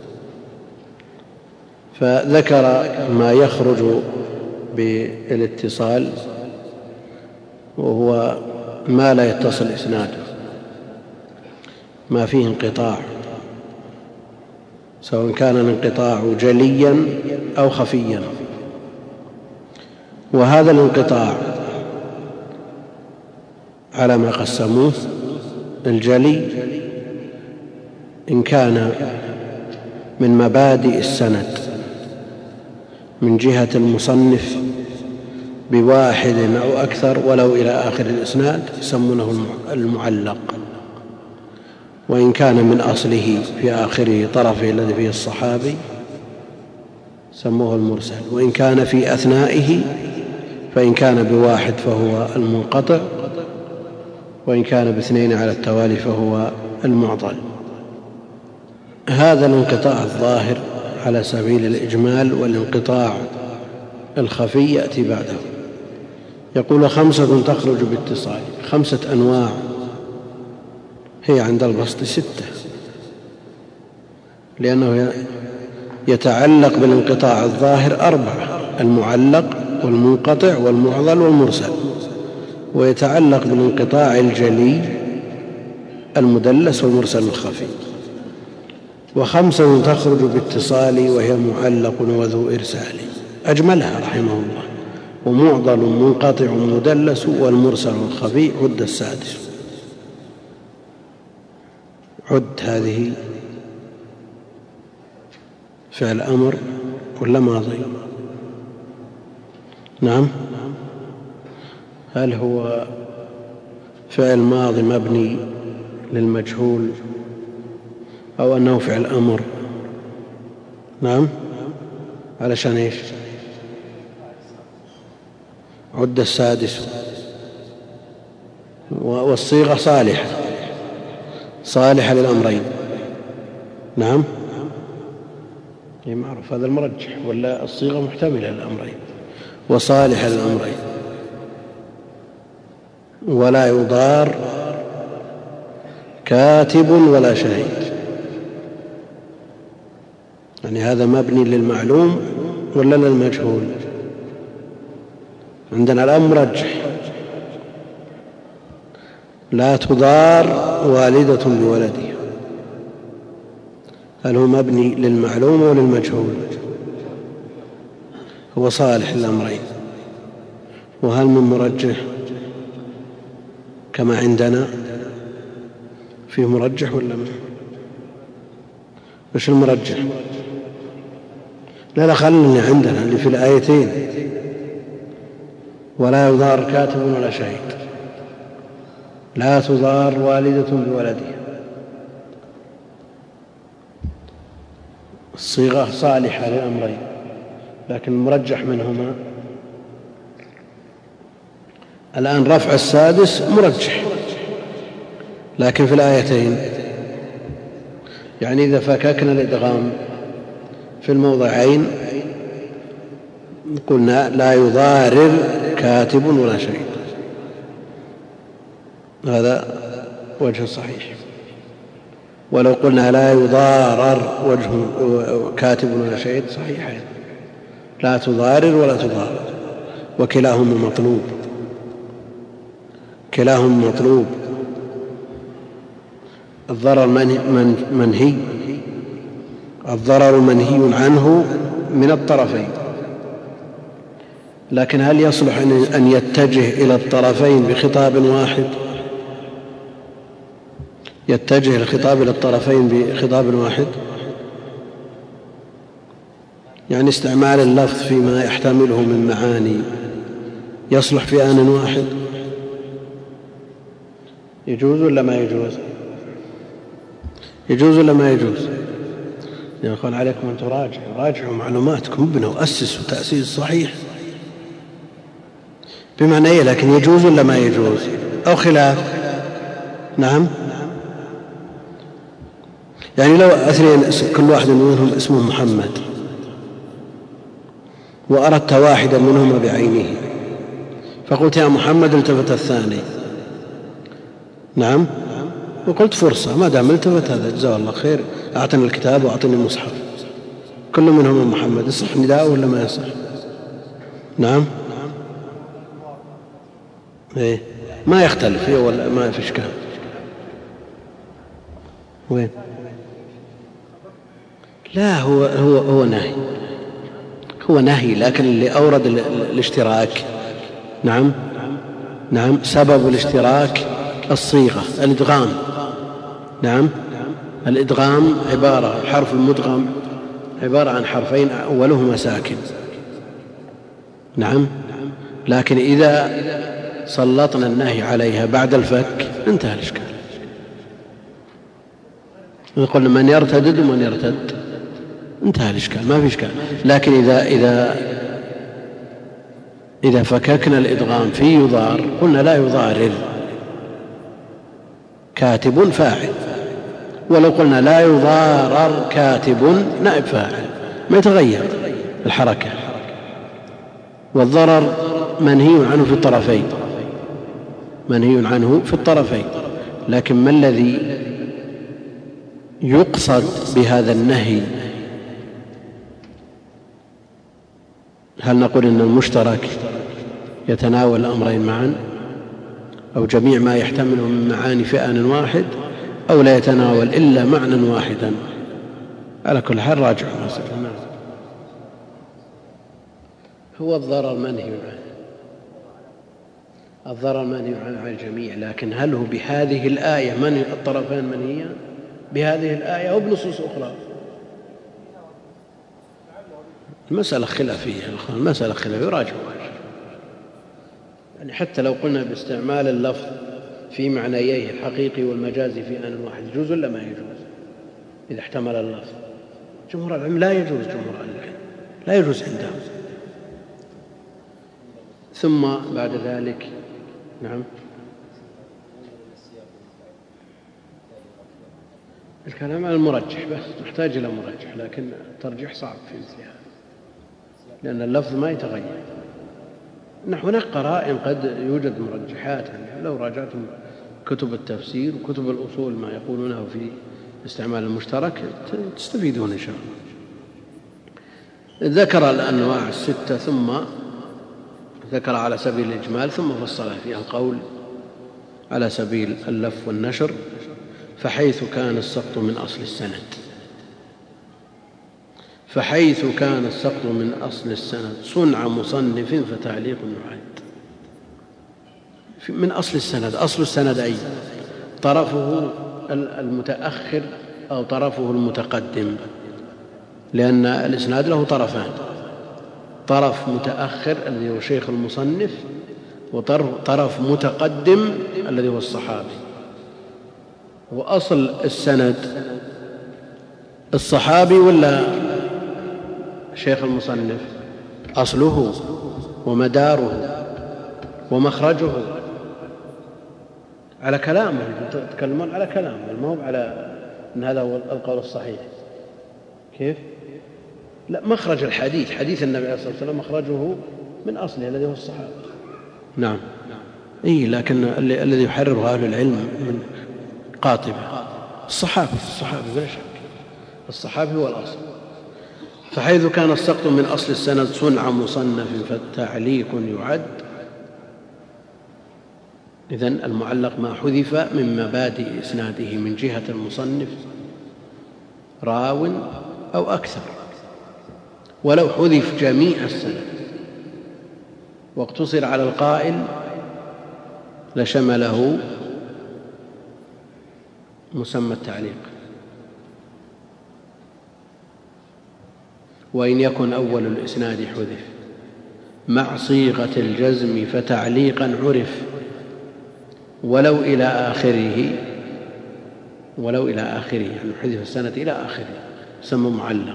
فذكر ما يخرج بالاتصال، وهو ما لا يتصل إسناده، ما فيه انقطاع، سواء كان الانقطاع جليا أو خفيا. وهذا الانقطاع على ما قسموه: الجلي إن كان من مبادئ السند من جهة المصنف بواحد أو أكثر ولو إلى آخر الإسناد يسمونه المعلق، وإن كان من أصله في آخره طرفه الذي فيه الصحابي سموه المرسل، وإن كان في أثنائه فإن كان بواحد فهو المنقطع، وإن كان باثنين على التوالي فهو المعضل. هذا الانقطاع الظاهر على سبيل الإجمال، والانقطاع الخفي يأتي بعده. يقول 5 تخرج باتصال، 5 أنواع، هي عند البسط 6، لأنه يتعلق بالانقطاع الظاهر 4: المعلق والمنقطع والمعضل والمرسل، ويتعلق بالانقطاع الجلي المدلس والمرسل الخفي. و5 تخرج باتصال، وهي معلق وذو إرسال، أجملها رحمه الله: ومعضل منقطع مدلس والمرسل الخفي. عد 6. عد هذه فعل أمر ولا ماضي؟ نعم. هل هو فعل ماضي مبني للمجهول أو أنه فعل أمر؟ نعم. علشان إيش؟ عد 6. والصيغة صالحة للأمرين. نعم. معروف هذا المرجح، ولا الصيغة محتملة للأمرين وصالحة للأمرين، ولا يضار كاتب ولا شهيد. يعني هذا مبني للمعلوم ولا للمجهول؟ عندنا الأمر مرجح: لا تضار والدة بولدها. هل هو مبني للمعلوم وللمجهول؟ هو صالح للأمرين. وهل من مرجح كما عندنا؟ فيه مرجح ولا ما؟ وش المرجح؟ لا خلني عندنا اللي في الآيتين: ولا يضار كاتب ولا شهيد. لا تضار والدة بولدها، الصيغة صالحة للأمرين، لكن المرجح منهما الآن رفع 6 مرجح، لكن في الآيتين يعني إذا فككنا الإدغام في الموضعين قلنا: لا يضارر كاتب ولا شهيد. هذا وجه صحيح. ولو قلنا: لا يضارر وجه كاتب ولا شهيد، صحيح، لا تضارر ولا تضارر، وكلاهما مطلوب، كلاهما مطلوب. الضرر منهي، الضرر منهي عنه من الطرفين، لكن هل يصلح أن يتجه إلى الطرفين بخطاب واحد؟ يتجه الخطاب إلى الطرفين بخطاب واحد؟ يعني استعمال اللفظ فيما يحتمله من معاني يصلح في آن واحد؟ يجوز ولا ما يجوز؟ يجوز ولا ما يجوز؟ يقول عليكم أن راجعوا معلوماتكم ابنوا أسسوا تأسيس صحيح بمعنى إيه، لكن يجوز ولا ما يجوز أو خلاف؟ نعم. يعني لو اثنين كل واحد منهم اسمه محمد وأردت واحدا منهما بعينه فقلت يا محمد، التفت الثاني، نعم، وقلت فرصة ما دام التفت هذا جزاه الله خير، أعطني الكتاب وأعطني المصحف، كل منهم محمد، يصح نداء ولا ما يصح؟ نعم. إيه ما يختلف ولا ما في إشكال. وين؟ لا هو نهي لكن اللي أورد الاشتراك. نعم سبب الاشتراك الصيغة الإدغام. نعم الإدغام الحرف المدغم عبارة عن حرفين أولهما ساكن. نعم لكن إذا سلطنا النهي عليها بعد الفك انتهى الإشكال. قلنا من يرتدد ومن يرتد انتهى الإشكال ما في إشكال. لكن إذا فككنا الإدغام في يضار قلنا لا يضارر كاتب فاعل، ولو قلنا لا يضارر كاتب نائب فاعل ما يتغير الحركة، والضرر منهي عنه في الطرفين. لكن ما الذي يقصد بهذا النهي؟ هل نقول إن المشترك يتناول الأمرين معا، أو جميع ما يحتمله من معاني في آن واحد، أو لا يتناول إلا معنى واحدا؟ على كل حال راجع مسألة. هو الضرر منهي عن الجميع، لكن هل هو بهذه الآية الطرفين منهيان بهذه الآية أو بنصوص أخرى؟ المسألة خلافية يراجع. يعني حتى لو قلنا باستعمال اللفظ في معنييه الحقيقي والمجازي في آن واحد يجوز ولا ما يجوز إذا احتمل اللفظ؟ جمهور العلم لا يجوز، لا يجوز عندهم. ثم بعد ذلك نعم الكلام على المرجح، بس نحتاج إلى مرجح، لكن الترجيح صعب في مثل هذا لأن اللفظ ما يتغير. هناك قرائن قد يوجد مرجحات، يعني لو راجعتم كتب التفسير وكتب الأصول ما يقولونه في استعمال المشترك تستفيدون إن شاء الله. ذكر الأنواع الستة ثم ذكر على سبيل الإجمال ثم فصل فيها القول على سبيل اللف والنشر. فحيث كان السقط من أصل السند صنع مصنف فتعليق يعد. من أصل السند، أصل السند أي طرفه المتأخر أو طرفه المتقدم، لأن الإسناد له طرفان، طرف متأخر الذي هو شيخ المصنف، وطرف متقدم الذي هو الصحابي. وأصل السند الصحابي ولا شيخ المصنف؟ أصله ومداره ومخرجه على كلامه، تتكلمون على كلامه، المهم على أن هذا هو القول الصحيح. كيف؟ لا، مخرج الحديث، حديث النبي عليه الصلاة والسلام مخرجه من أصله الذي هو الصحابة. نعم لكن الذي يحرره أهل العلم من قاطبة الصحابي بلا شك، الصحابي هو الأصل. فحيث كان السقط من أصل السند صنع مصنف فالتعليق يعد. إذن المعلق ما حذف من مبادئ إسناده من جهة المصنف راو أو أكثر، ولو حذف جميع السند واقتصر على القائل لشمله مسمى التعليق. وإن يكن أول الإسناد حذف مع صيغة الجزم فتعليقا عرف، ولو إلى آخره ولو إلى آخره، يعني حذف السند إلى آخره يسمى معلق.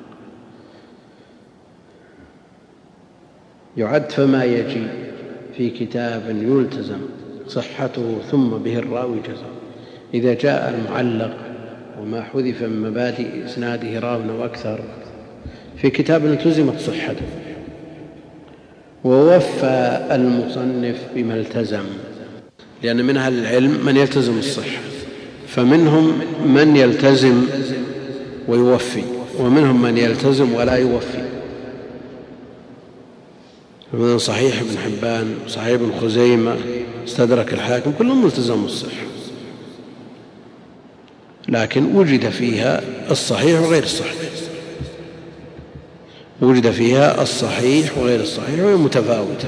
يعد فما يجي في كتاب يلتزم صحته ثم به الراوي جزم. إذا جاء المعلق وما حذف من مبادئ إسناده راو وأكثر في كتاب التزمت صحته، ووفى المصنف بما التزم، لأن من أهل العلم من يلتزم الصحة، فمنهم من يلتزم ويوفي، ومنهم من يلتزم ولا يوفي. فمن صحيح ابن حبان، صحيح ابن خزيمة، استدرك الحاكم، كلهم التزموا الصحة، لكن وجد فيها الصحيح وغير الصحيح، وجد فيها الصحيح وغير الصحيح، وهي متفاوتة.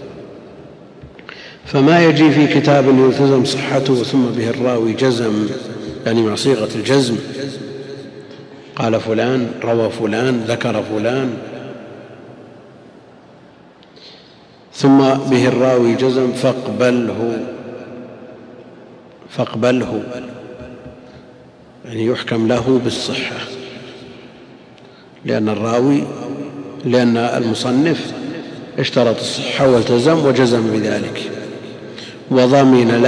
فما يجي في كتاب يلتزم صحته ثم به الراوي جزم، يعني مع صيغة الجزم، قال فلان، روى فلان، ذكر فلان، ثم به الراوي جزم فاقبله، يعني يحكم له بالصحة، لأن المصنف اشترط الصحة والتزم وجزم بذلك. وضمن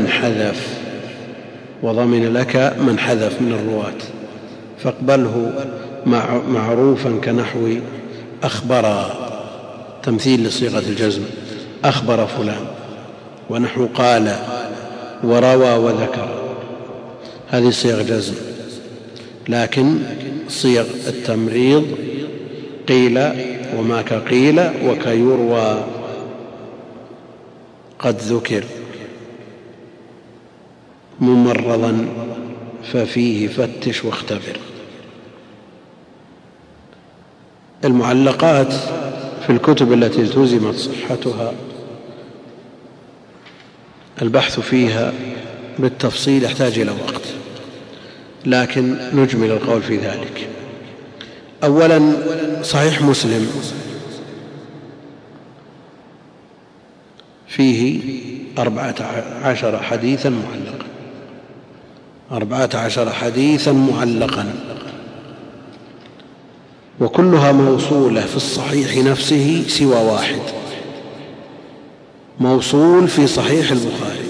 لك من حذف من الرواة، فاقبله معروفا كنحو أخبر، تمثيل لصيغة الجزم، أخبر فلان، ونحو قال وروى وذكر، هذه صيغ جزم. لكن صيغ التمريض قيل وما كقيل وكيروى قد ذكر ممرضا ففيه فتش واختبر. المعلقات في الكتب التي التزمت صحتها البحث فيها بالتفصيل يحتاج إلى وقت، لكن نجمل القول في ذلك. أولا، صحيح مسلم فيه 14 حديثا معلقا، 14 حديثا معلقا، وكلها موصولة في الصحيح نفسه سوى واحد، موصول في صحيح البخاري.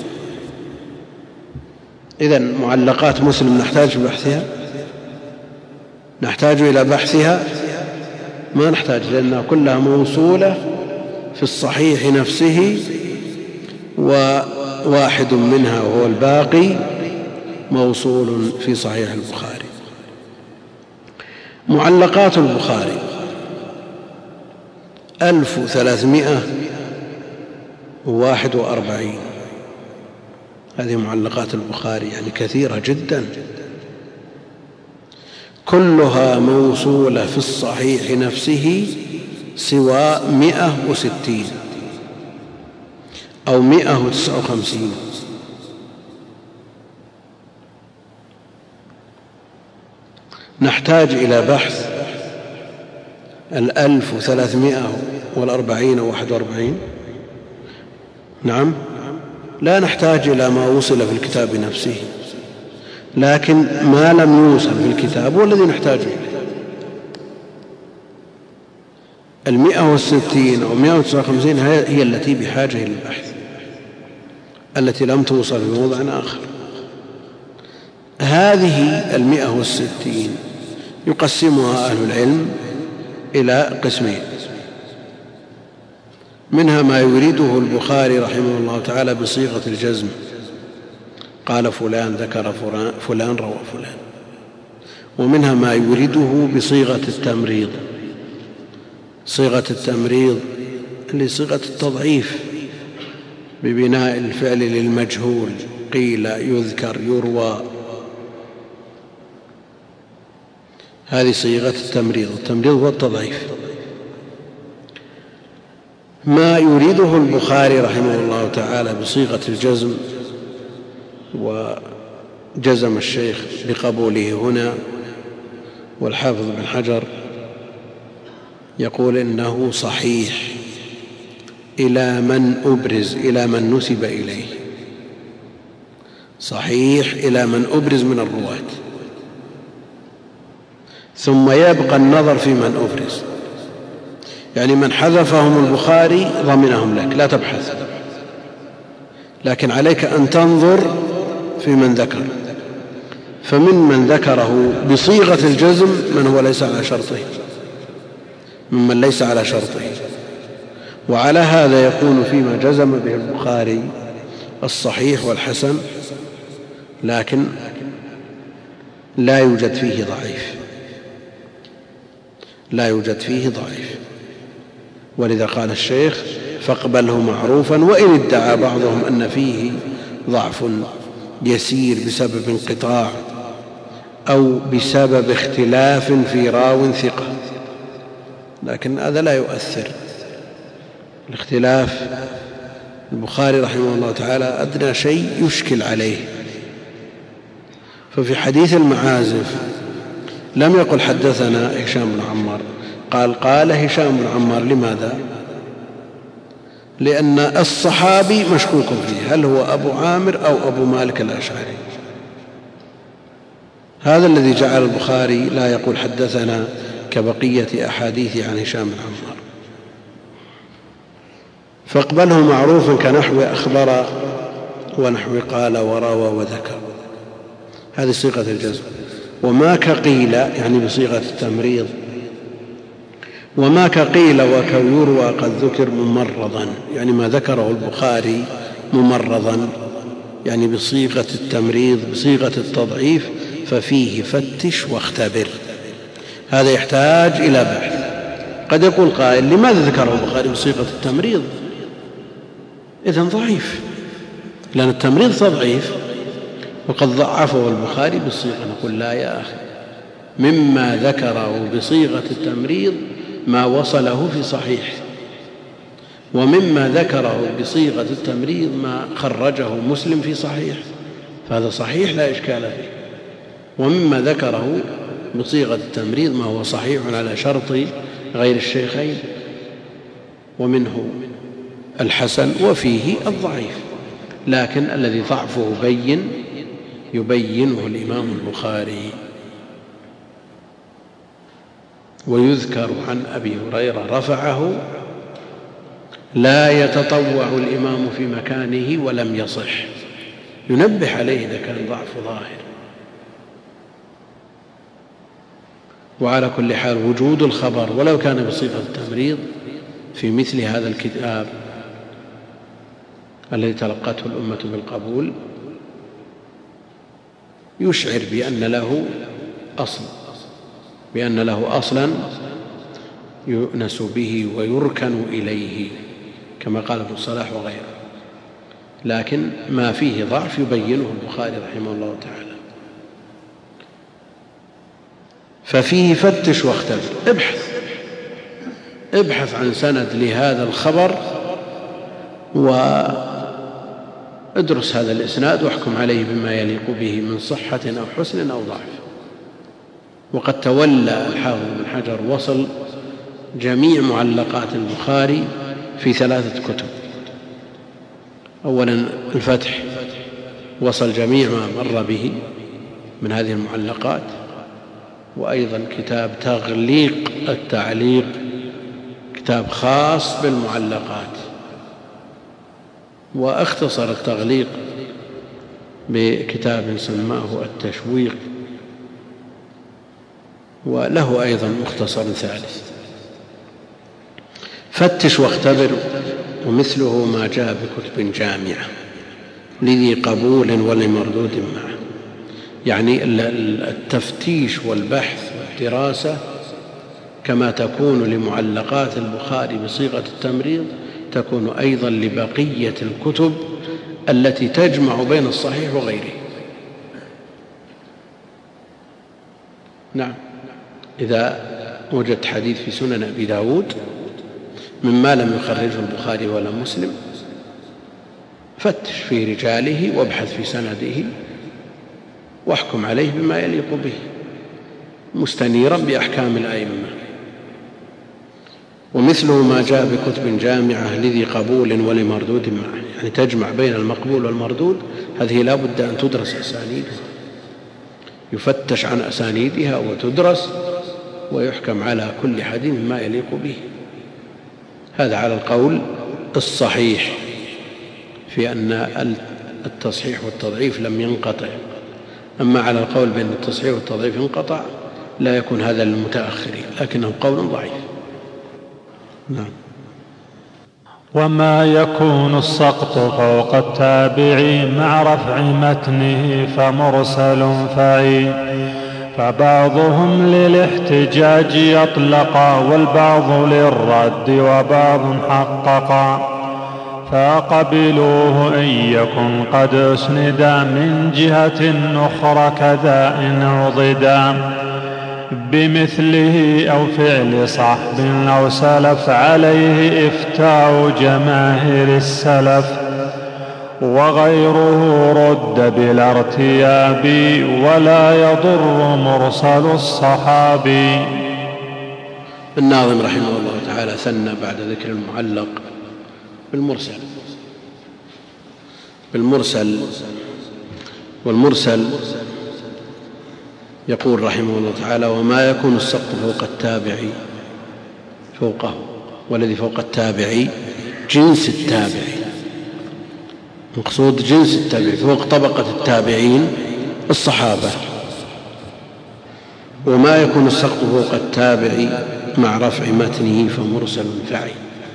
إذن معلقات مسلم نحتاج إلى بحثها؟ ما نحتاج، لأنها كلها موصولة في الصحيح نفسه، وواحد منها وهو الباقي موصول في صحيح البخاري. معلقات البخاري 1341، هذه معلقات البخاري، يعني كثيرة جدا، كلها موصولة في الصحيح نفسه سوى 160 أو 159. نحتاج إلى بحث 1340 أو 41. نعم، لا نحتاج إلى ما وصل في الكتاب نفسه، لكن ما لم يوصل في الكتاب هو الذي نحتاج إليه. 160 أو 159 هي التي بحاجة إلى البحث، التي لم توصل في موضع آخر. هذه 160 يقسمها أهل العلم إلى قسمين، منها ما يريده البخاري رحمه الله تعالى بصيغة الجزم، قال فلان، ذكر فلان، روى فلان، ومنها ما يريده بصيغة التمريض. صيغة التمريض اللي صيغة التضعيف ببناء الفعل للمجهول، قيل، يذكر، يروى، هذه صيغة التمريض. التمريض هو التضعيف. ما يريده البخاري رحمه الله تعالى بصيغة الجزم، وجزم الشيخ بقبوله هنا، والحافظ بن حجر يقول إنه صحيح إلى من أبرز، إلى من نسب إليه، صحيح إلى من أبرز من الرواة، ثم يبقى النظر في من أبرز، يعني من حذفهم البخاري ضمنهم لك لا تبحث، لكن عليك أن تنظر في من ذكر، فمن ذكره بصيغة الجزم من هو ليس على شرطه، ممن ليس على شرطه، وعلى هذا يكون فيما جزم به البخاري الصحيح والحسن، لكن لا يوجد فيه ضعيف، لا يوجد فيه ضعيف. ولذا قال الشيخ فاقبله معروفا، وإن ادعى بعضهم أن فيه ضعف يسير بسبب انقطاع أو بسبب اختلاف في راو ثقة، لكن هذا لا يؤثر. الاختلاف البخاري رحمه الله تعالى أدنى شيء يشكل عليه. ففي المعازف لم يقل حدثنا هشام بن عمار، قال هشام بن عمار. لماذا؟ لأن الصحابي مشكوك فيه، هل هو أبو عامر أو أبو مالك الأشعري؟ هذا الذي جعل البخاري لا يقول حدثنا كبقية أحاديث عن هشام بن عمار. فاقبله معروفا كنحو أخبر ونحو قال وروى وذكر، هذه صيغة الجزم. وما كقيل يعني بصيغة التمريض، وما كقيل وكيروى قد ذكر ممرضا، يعني ما ذكره البخاري ممرضا يعني بصيغة التمريض بصيغة التضعيف، ففيه فتش واختبر. هذا يحتاج إلى بحث. قد يقول قائل لماذا ذكره البخاري بصيغة التمريض؟ إذن ضعيف، لأن التمريض تضعيف وقد ضعفه البخاري بالصيغة. نقول لا يا أخي، مما ذكره بصيغة التمريض ما وصله في صحيح، ومما ذكره بصيغة التمريض ما خرجه مسلم في صحيح، فهذا صحيح لا إشكال فيه. ومما ذكره بصيغة التمريض ما هو صحيح على شرط غير الشيخين، ومنه الحسن وفيه الضعيف، لكن الذي ضعفه يبينه الإمام البخاري. ويذكر عن أبي هريرة رفعه: لا يتطوع الإمام في مكانه ولم يصح، ينبه عليه إذا كان ضعف ظاهر. وعلى كل حال وجود الخبر ولو كان بصيغة التمريض في مثل هذا الكتاب الذي تلقته الأمة بالقبول يشعر بأن له أصلا يؤنس به ويركن إليه، كما قال ابن الصلاح وغيره. لكن ما فيه ضعف يبينه البخاري رحمه الله تعالى. ففيه فتش واختلف، ابحث عن سند لهذا الخبر وادرس هذا الإسناد واحكم عليه بما يليق به من صحة أو حسن أو ضعف. وقد تولى الحافظ بن حجر وصل جميع معلقات البخاري في 3 كتب. أولا الفتح، وصل جميع ما مر به من هذه المعلقات، وأيضا كتاب تغليق التعليق، كتاب خاص بالمعلقات، واختصر التغليق بكتاب سماه التشويق، وله أيضا مختصر ثالث. فتش واختبر، ومثله ما جاء بكتب جامعة لذي قبول ولمردود معه. يعني التفتيش والبحث والدراسة كما تكون لمعلقات البخاري بصيغة التمريض تكون أيضا لبقية الكتب التي تجمع بين الصحيح وغيره. نعم، إذا وجدت حديث في سنن أبي داود مما لم يخرجه البخاري ولا مسلم فتش في رجاله وابحث في سنده واحكم عليه بما يليق به مستنيرا بأحكام الأئمة. ومثله ما جاء بكتب جامعة لذي قبول ولمردود معه، يعني تجمع بين المقبول والمردود. هذه لا بد أن تدرس أسانيدها، يفتش عن أسانيدها وتدرس ويحكم على كل حديث ما يليق به. هذا على القول الصحيح في أن التصحيح والتضعيف لم ينقطع. أما على القول بأن التصحيح والتضعيف انقطع لا يكون هذا للمتأخرين، لكنه قول ضعيف. نعم. وما يكون السقط فوق التابع مع رفع متنه فمرسل فعي، فبعضهم للاحتجاج يطلقا والبعض للرد وبعض حققا، فقبلوه إن يكن قد أسندا من جهة أخرى كذا إن عضدا بمثله أو فعل صحب أو سلف عليه إفتاء جماهير السلف، وغيره رد بلا ارتياب ولا يضر مرسل الصحابي. الناظم رحمه الله تعالى ثنى بعد ذكر المعلق والمرسل يقول رحمه الله تعالى: وما يكون السقط فوق التابع فوقه، والذي فوق التابع جنس التابعي، مقصود جنس التابعي، فوق طبقة التابعين الصحابة. وما يكون السقط فوق التابع مع رفع متنه فمرسل فعي،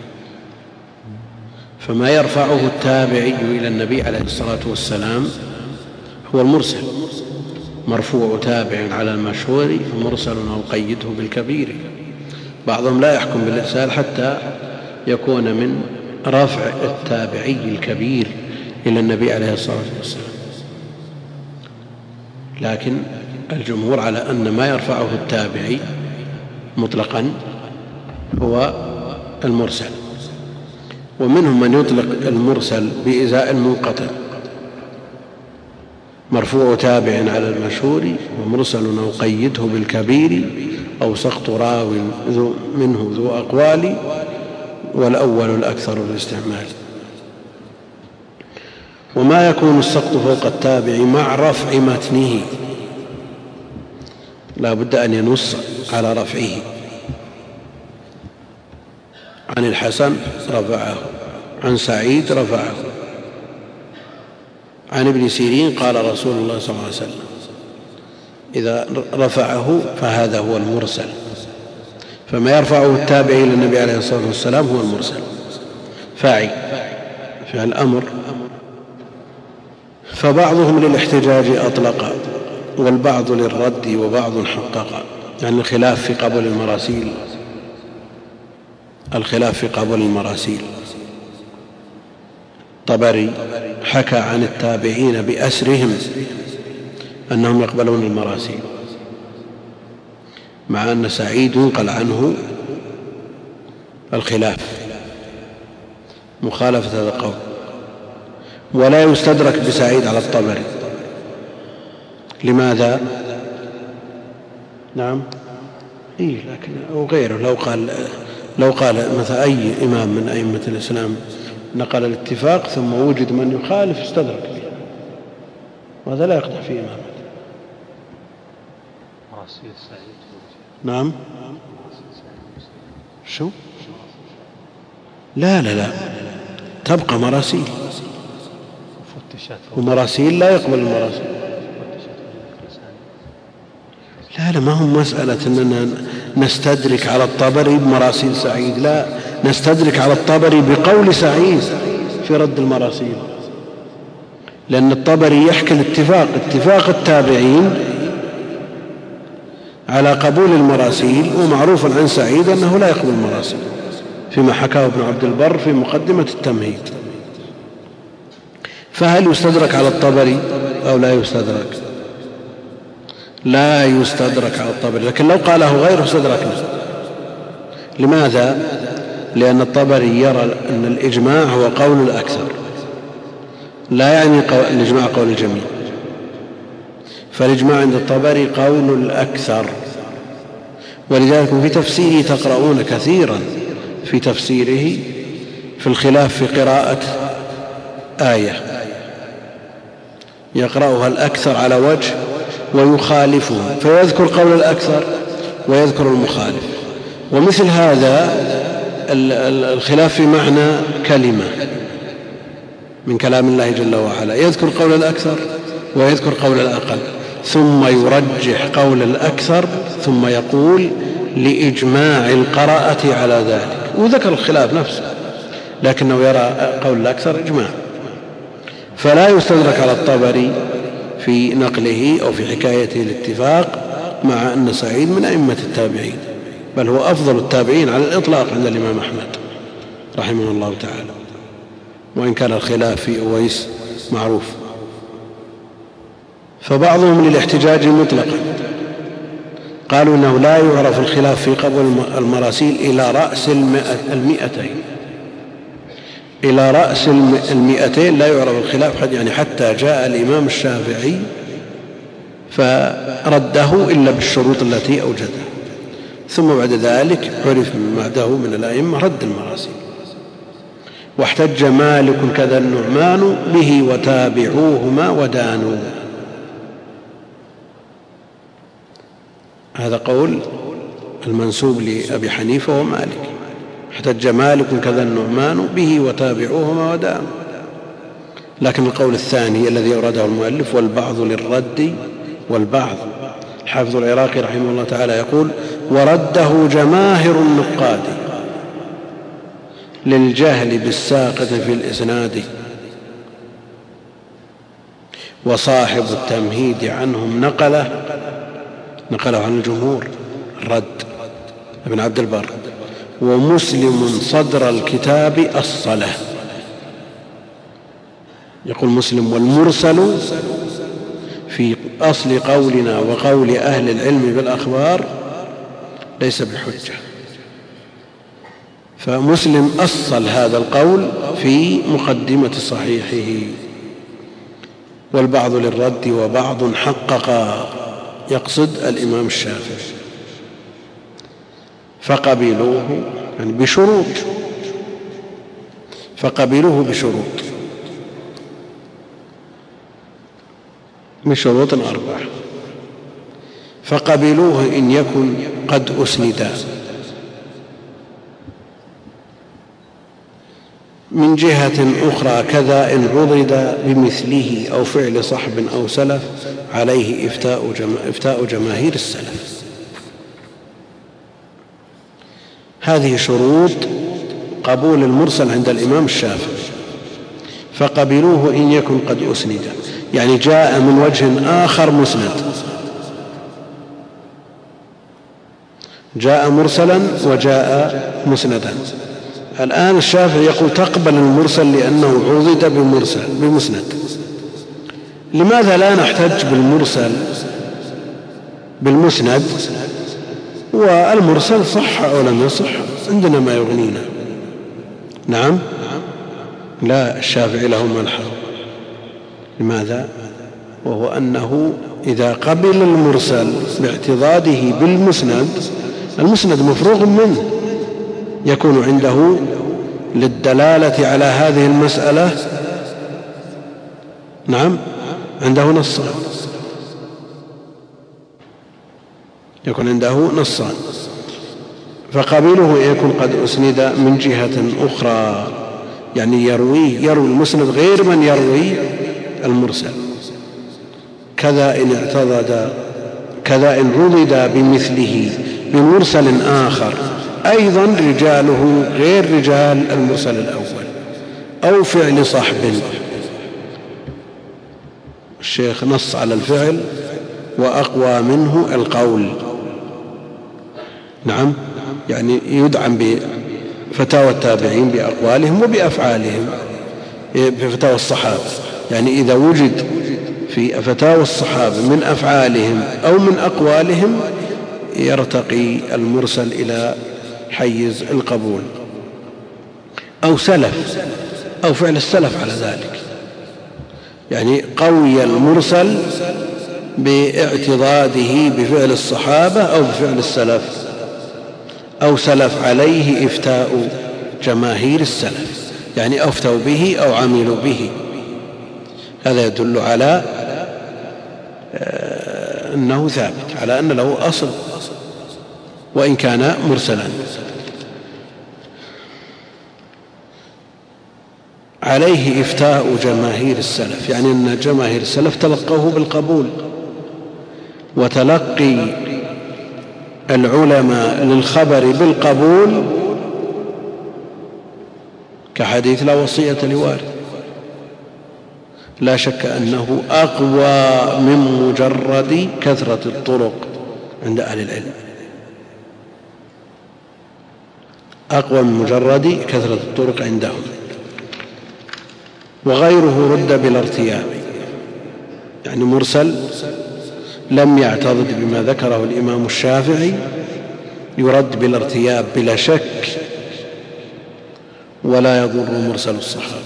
فما يرفعه التابعي إلى النبي عليه الصلاة والسلام هو المرسل، مرفوع تابع على المشهور فمرسل أو قيده بالكبير. بعضهم لا يحكم بالإرسال حتى يكون من رفع التابعي الكبير إلى النبي عليه الصلاة والسلام، لكن الجمهور على أن ما يرفعه التابعي مطلقا هو المرسل. ومنهم من يطلق المرسل بإزاء المنقطع، مرفوع تابع على المشهور ومرسل أو قيده بالكبير أو سقط راو منه ذو أقوال، والأول الأكثر الاستعمال. وما يكون السقط فوق التابع مع رفع متنه، لا بد أن ينص على رفعه. عن الحسن رفعه، عن سعيد رفعه، عن ابن سيرين قال رسول الله صلى الله عليه وسلم. إذا رفعه فهذا هو المرسل، فما يرفعه التابعي إلى النبي عليه الصلاة والسلام هو المرسل. فاعي في الأمر. فبعضهم للاحتجاج أطلق والبعض للرد وبعض حقق، يعني الخلاف في قبول المراسيل. طبري حكى عن التابعين بأسرهم أنهم يقبلون المراسيل، مع أن سعيد ينقل عنه الخلاف مخالفة هذا القول، ولا يستدرك بسعيد على الطبري. لماذا؟ نعم لكن وغيره لو قال مثلا أي إمام من أئمة الإسلام نقل الاتفاق ثم وجد من يخالف استدرك به، وهذا لا يقدح في إمامته. مراسيل سعيد. نعم. شو؟ لا تبقى مراسيل، ومراسيل لا يقبل المراسيل. لا ما هو مسألة أننا نستدرك على الطبري بمراسيل سعيد، لا، نستدرك على الطبري بقول سعيد في رد المراسيل، لأن الطبري يحكي اتفاق التابعين على قبول المراسيل، ومعروف عن سعيد أنه لا يقبل المراسيل فيما حكاه ابن عبد البر في مقدمة التمهيد. فهل يستدرك على الطبري أو لا يستدرك؟ لا يستدرك على الطبري، لكن لو قاله غيره استدركنا. لماذا؟ لأن الطبري يرى أن الإجماع هو قول الأكثر، لا يعني الإجماع قول الجميع، فالإجماع عند الطبري قول الأكثر. ولذلك في تفسيره تقرؤون كثيرا في تفسيره في الخلاف في قراءة آية يقرأها الأكثر على وجه ويخالفه فيذكر قول الأكثر ويذكر المخالف. ومثل هذا الخلاف في معنى كلمة من كلام الله جل وعلا يذكر قول الأكثر ويذكر قول الأقل ثم يرجح قول الأكثر ثم يقول لإجماع القراءة على ذلك، وذكر الخلاف نفسه لكنه يرى قول الأكثر إجماع، فلا يستدرك على الطبري في نقله أو في حكايته الاتفاق مع أن سعيد من أئمة التابعين، بل هو أفضل التابعين على الإطلاق عند الإمام أحمد رحمه الله تعالى، وإن كان الخلاف في أويس معروف. فبعضهم للاحتجاج مطلقا قالوا إنه لا يعرف الخلاف في قبول المراسيل إلى رأس 200 إلى رأس 200 لا يعرف الخلاف، يعني حتى جاء الإمام الشافعي فرده إلا بالشروط التي أوجدها، ثم بعد ذلك عرف من بعده من الأئمة رد المراسيل. واحتج مالك كذا النعمان به وتابعوهما ودانوا. هذا قول المنسوب لأبي حنيفة ومالك، احتج مالك كذا النعمان به وتابعوهما ودانوا. لكن القول الثاني الذي أورده المؤلف والبعض للرد والبعض، الحافظ العراقي رحمه الله تعالى يقول ورده جماهر النقاد للجهل بالساقط في الإسناد، وصاحب التمهيد عنهم نقله عن الجمهور الرد ابن عبد البر، ومسلم صدر الكتاب الصلاة. يقول مسلم والمرسل في أصل قولنا وقول أهل العلم بالأخبار ليس بحجة، فمسلم أصل هذا القول في مقدمة صحيحه. والبعض للرد وبعض حقق، يقصد الإمام الشافعي، فقبلوه يعني بشروط، فقبلوه بشروط 4. فقبلوه إن يكن قد أسندا من جهة أخرى كذا إن عضد بمثله أو فعل صحب أو سلف عليه إفتاء جماهير السلف. هذه شروط قبول المرسل عند الإمام الشافعي. فقبلوه إن يكن قد أسند، يعني جاء من وجه آخر مسند، جاء مرسلا وجاء مسندا. الآن الشافعي يقول تقبل المرسل لأنه عضد بمسند. لماذا لا نحتج بالمرسل بالمسند والمرسل صح أو لم يصح عندنا ما يغنينا؟ نعم، لا، الشافعي له ملحظ. لماذا؟ وهو أنه إذا قبل المرسل باعتضاده بالمسند، المسند مفروغ منه، يكون عنده للدلالة على هذه المسألة نعم عنده نصان، يكون عنده نصان. فقبيله يكون قد أسند من جهة أخرى، يعني يروي المسند غير من يروي المرسل. كذا إن اعتضد، كذا إن عضد بمثله بمرسل آخر أيضا رجاله غير رجال المرسل الأول، أو فعل صحب. الشيخ نص على الفعل وأقوى منه القول، نعم، يعني يدعم بفتاوى التابعين بأقوالهم وبأفعالهم، بفتاوى الصحابة. يعني إذا وجد في فتاوى الصحابة من أفعالهم أو من أقوالهم يرتقي المرسل إلى حيز القبول، أو سلف أو فعل السلف على ذلك. يعني قوي المرسل باعتضاده بفعل الصحابة أو بفعل السلف، أو سلف عليه إفتاء جماهير السلف، يعني أفتوا به أو عملوا به. هذا يدل على أنه ثابت، على أن له أصل وإن كان مرسلا. عليه إفتاء جماهير السلف، يعني أن جماهير السلف تلقوه بالقبول، وتلقي العلماء للخبر بالقبول كحديث لا وصية لوارث لا شك أنه أقوى من مجرد كثرة الطرق عند أهل العلم، أقوى من مجرد كثرة الطرق عندهم. وغيره رد بلا ارتياب، يعني مرسل لم يعتضد بما ذكره الإمام الشافعي يرد بلا ارتياب بلا شك، ولا يضر مرسل الصحابي.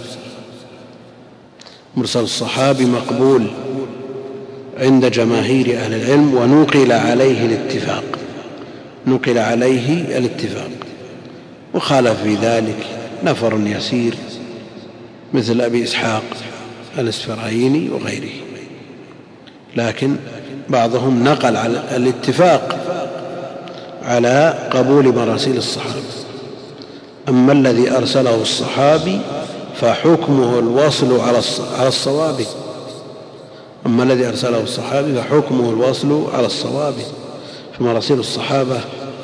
مرسل الصحابي مقبول عند جماهير أهل العلم، ونقل عليه الاتفاق، وخالف في ذلك نفر يسير مثل أبي إسحاق الإسفرايني وغيره، لكن بعضهم نقل على الاتفاق على قبول مراسيل الصحابة. أما الذي أرسله الصحابي فحكمه الوصل على الصواب، أما الذي أرسله الصحابي فحكمه الوصل على الصواب. فمراسيل الصحابة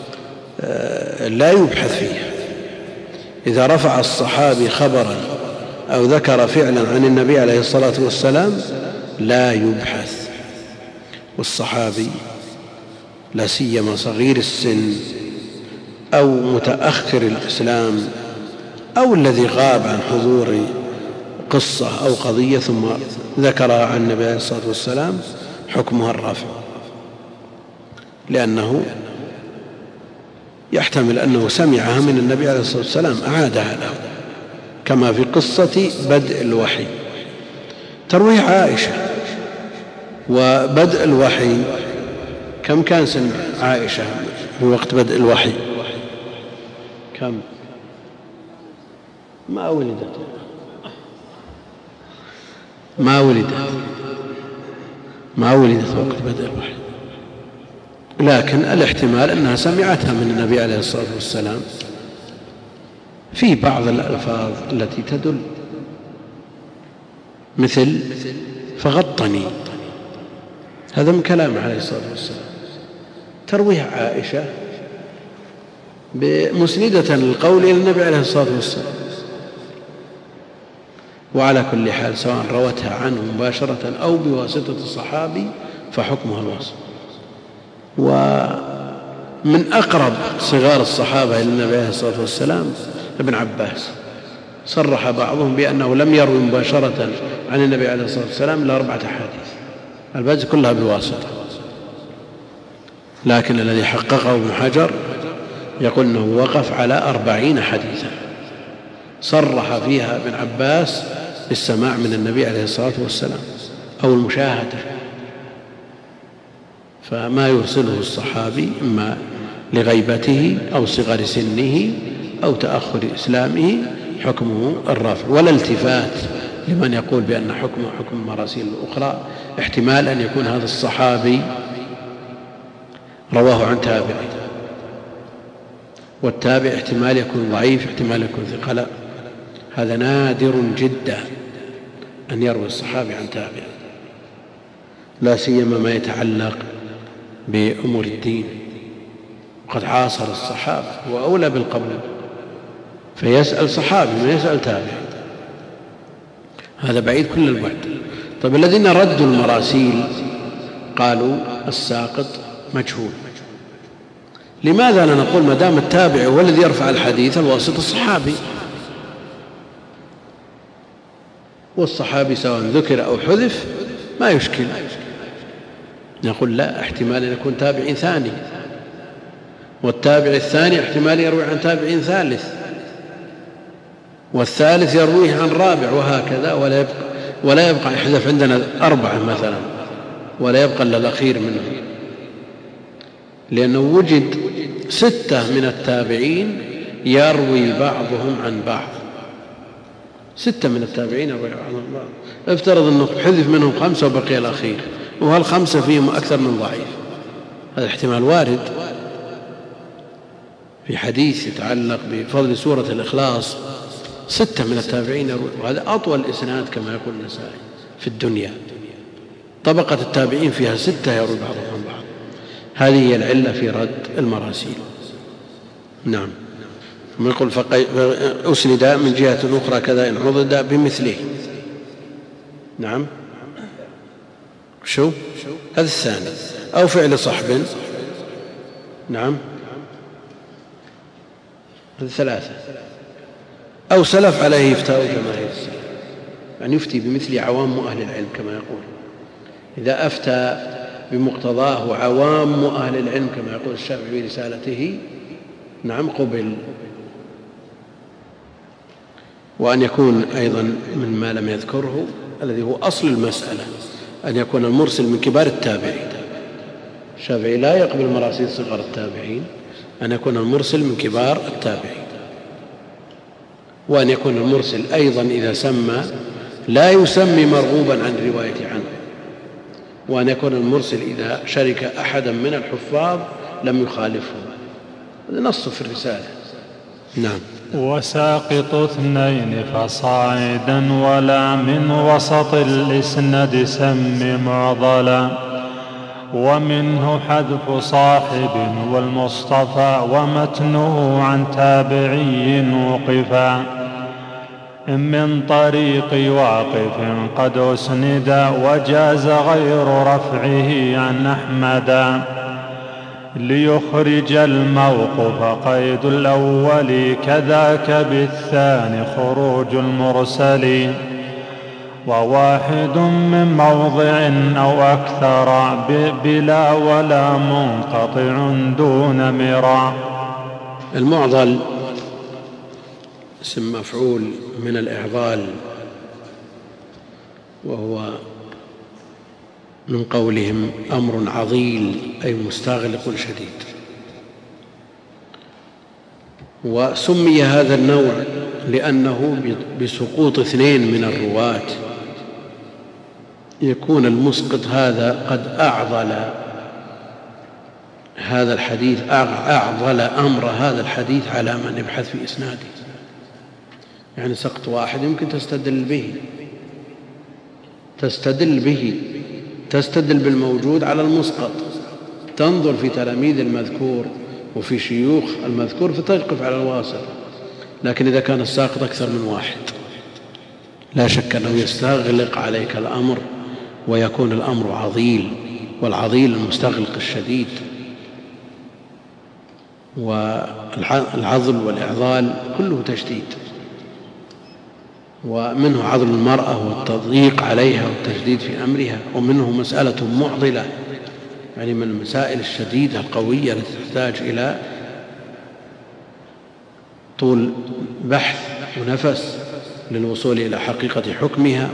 لا يبحث فيها، إذا رفع الصحابي خبرا أو ذكر فعلا عن النبي عليه الصلاة والسلام لا يبحث. والصحابي لا سيما صغير السن أو متأخر الإسلام أو الذي غاب عن حضور قصة أو قضية ثم ذكرها عن النبي عليه الصلاة والسلام حكمها الرفع، لأنه يحتمل أنه سمعها من النبي عليه الصلاة والسلام أعادها له، كما في قصة بدء الوحي. تروي عائشة وبدء الوحي، كم كان سن عائشة في وقت بدء الوحي؟ كم؟ ما ولدت وقت بدء الوحي، لكن الاحتمال أنها سمعتها من النبي عليه الصلاة والسلام في بعض الألفاظ التي تدل، مثل فغطني، هذا من كلامه عليه الصلاة والسلام. ترويه عائشة مسندة القول إلى النبي عليه الصلاة والسلام. وعلى كل حال سواء روتها عنه مباشرة أو بواسطة الصحابي فحكمها الوصف. ومن أقرب صغار الصحابة إلى النبي عليه الصلاة والسلام ابن عباس، صرح بعضهم بأنه لم يروي مباشرة عن النبي عليه الصلاة والسلام إلا 4 أحاديث، الباقي كلها بواسطة. لكن الذي حققه ابن حجر يقول أنه وقف على 40 حديثا صرح فيها ابن عباس بالسماع من النبي عليه الصلاة والسلام أو المشاهدة. فما يرسله الصحابي إما لغيبته أو صغر سنه أو تأخر إسلامه حكمه الرفع، ولا التفات لمن يقول بأن حكمه حكم المراسيل الأخرى. احتمال أن يكون هذا الصحابي رواه عن تابع، والتابع احتمال يكون ضعيف، احتمال يكون ثقل. هذا نادر جدا أن يروي الصحابي عن تابع، لا سيما ما يتعلق بأمور الدين، وقد عاصر الصحابة وأولى بالقبول، فيسأل صحابي ما يسأل تابع، هذا بعيد كل البعد. طيب الذين ردوا المراسيل قالوا الساقط مجهول. لماذا لا نقول ما دام التابع هو الذي يرفع الحديث الواسط الصحابي، والصحابي سواء ذكر أو حذف ما يشكل. نقول لا، احتمال أن يكون تابع ثاني، والتابع الثاني احتمال يروي عن تابع ثالث، والثالث يرويه عن رابع، وهكذا، ولا يبقى يحذف عندنا 4 مثلا، ولا يبقى إلا الأخير منهم، لأنه وجد 6 من التابعين يروي بعضهم عن بعض. 6 من التابعين يروي بعضهم عن بعض. افترض أنه حذف منهم 5 وبقي الأخير، وهال5 فيهم أكثر من ضعيف، هذا احتمال وارد. في حديث يتعلق بفضل سورة الإخلاص 6 من التابعين يروي، وهذا أطول إسناد كما يقول النسائي في الدنيا. طبقة التابعين فيها 6 يروي بعضهم عن بعض. هذه هي العلة في رد المراسيل. نعم. ثم يقول أسند من جهة أخرى كذا إن عضد بمثله. نعم. شو هذا الثاني؟ أو فعل صحب. نعم. هذه 3. أو سلف عليه إفتاء جماهير السلف، يعني يفتي بمثل عوام أهل العلم كما يقول. إذا أفتى بمقتضاه عوام أهل العلم كما يقول الشافعي في رسالته، نعم، قبل. وأن يكون أيضا مما لم يذكره الذي هو أصل المسألة، أن يكون المرسل من كبار التابعين. الشافعي لا يقبل مراسيل صغار التابعين، أن يكون المرسل من كبار التابعين. وأن يكون المرسل أيضا إذا سمى لا يسمي مرغوبا عن الرواية عنه. وأن يكون المرسل إذا شرك أحدا من الحفاظ لم يخالفه. هذا نص في الرسالة. نعم. وساقط 2 فصاعدا ولا من وسط الإسناد سم معضلا، ومنه حذف صاحب والمصطفى ومتنه عن تابعي وقفا، من طريق واقف قد أسند وجاز غير رفعه عن أحمد، ليخرج الموقوف قيد الأول كذاك بالثاني خروج المرسل، وواحد من موضع أو أكثر بلا ولا منقطع دون مراء. المعضل اسم مفعول من الإعضال، وهو من قولهم أمر عضيل أي مستغلق شديد. وسمي هذا النوع لأنه بسقوط 2 من الرواة يكون المسقط هذا قد أعضل هذا الحديث، أعضل أمر هذا الحديث على من يبحث في إسناده. يعني سقط واحد يمكن تستدل بالموجود على المسقط، تنظر في تلاميذ المذكور وفي شيوخ المذكور فتقف على الواسط. لكن إذا كان الساقط أكثر من واحد لا شك أنه يستغلق عليك الأمر، ويكون الأمر عضيل، والعضيل المستغلق الشديد. والعضل والإعضال كله تشديد، ومنه عضل المرأة والتضييق عليها والتشديد في أمرها، ومنه مسألة معضلة، يعني من المسائل الشديدة القوية التي تحتاج إلى طول بحث ونفس للوصول إلى حقيقة حكمها.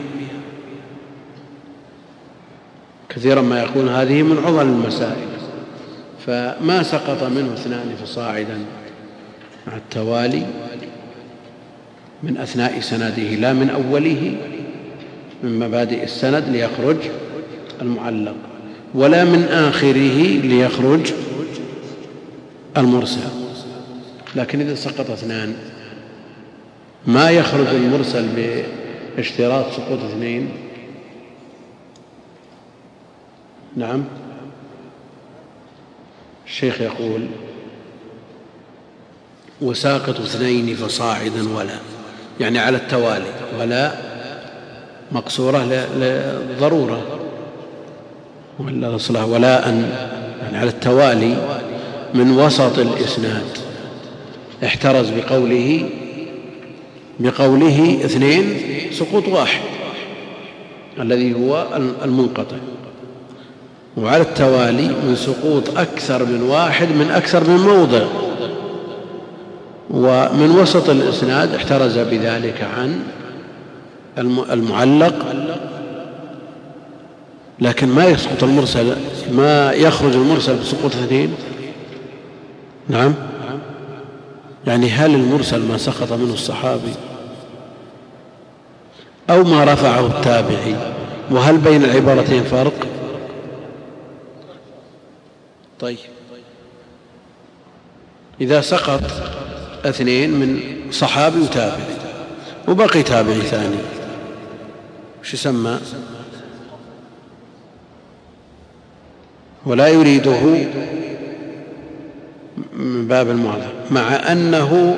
كثيرا ما يكون هذه من عضل المسائل. فما سقط منه 2 فصاعدا مع التوالي من أثناء سنده لا من أوله من مبادئ السند ليخرج المعلق، ولا من آخره ليخرج المرسل. لكن إذا سقط 2 ما يخرج المرسل باشتراط سقوط 2. نعم. الشيخ يقول وساقط 2 فصاعدا ولا، يعني على التوالي، ولا مقصورة للضرورة، ولا أصلها ولا أن، يعني على التوالي من وسط الإسناد احترز بقوله 2 سقوط 1 الذي هو المنقطع، وعلى التوالي من سقوط أكثر من 1 من أكثر من موضع، ومن وسط الإسناد احترز بذلك عن المعلق. لكن ما يسقط المرسل، ما يخرج المرسل بسقوط 2 نعم. يعني هل المرسل ما سقط منه الصحابي أو ما رفعه التابعي؟ وهل بين العبارتين فرق؟ طيب، إذا سقط اثنين من صحابي وتابعي وبقي تابعي ثاني، وش يسمى؟ ولا يريده من باب المعضل، مع أنه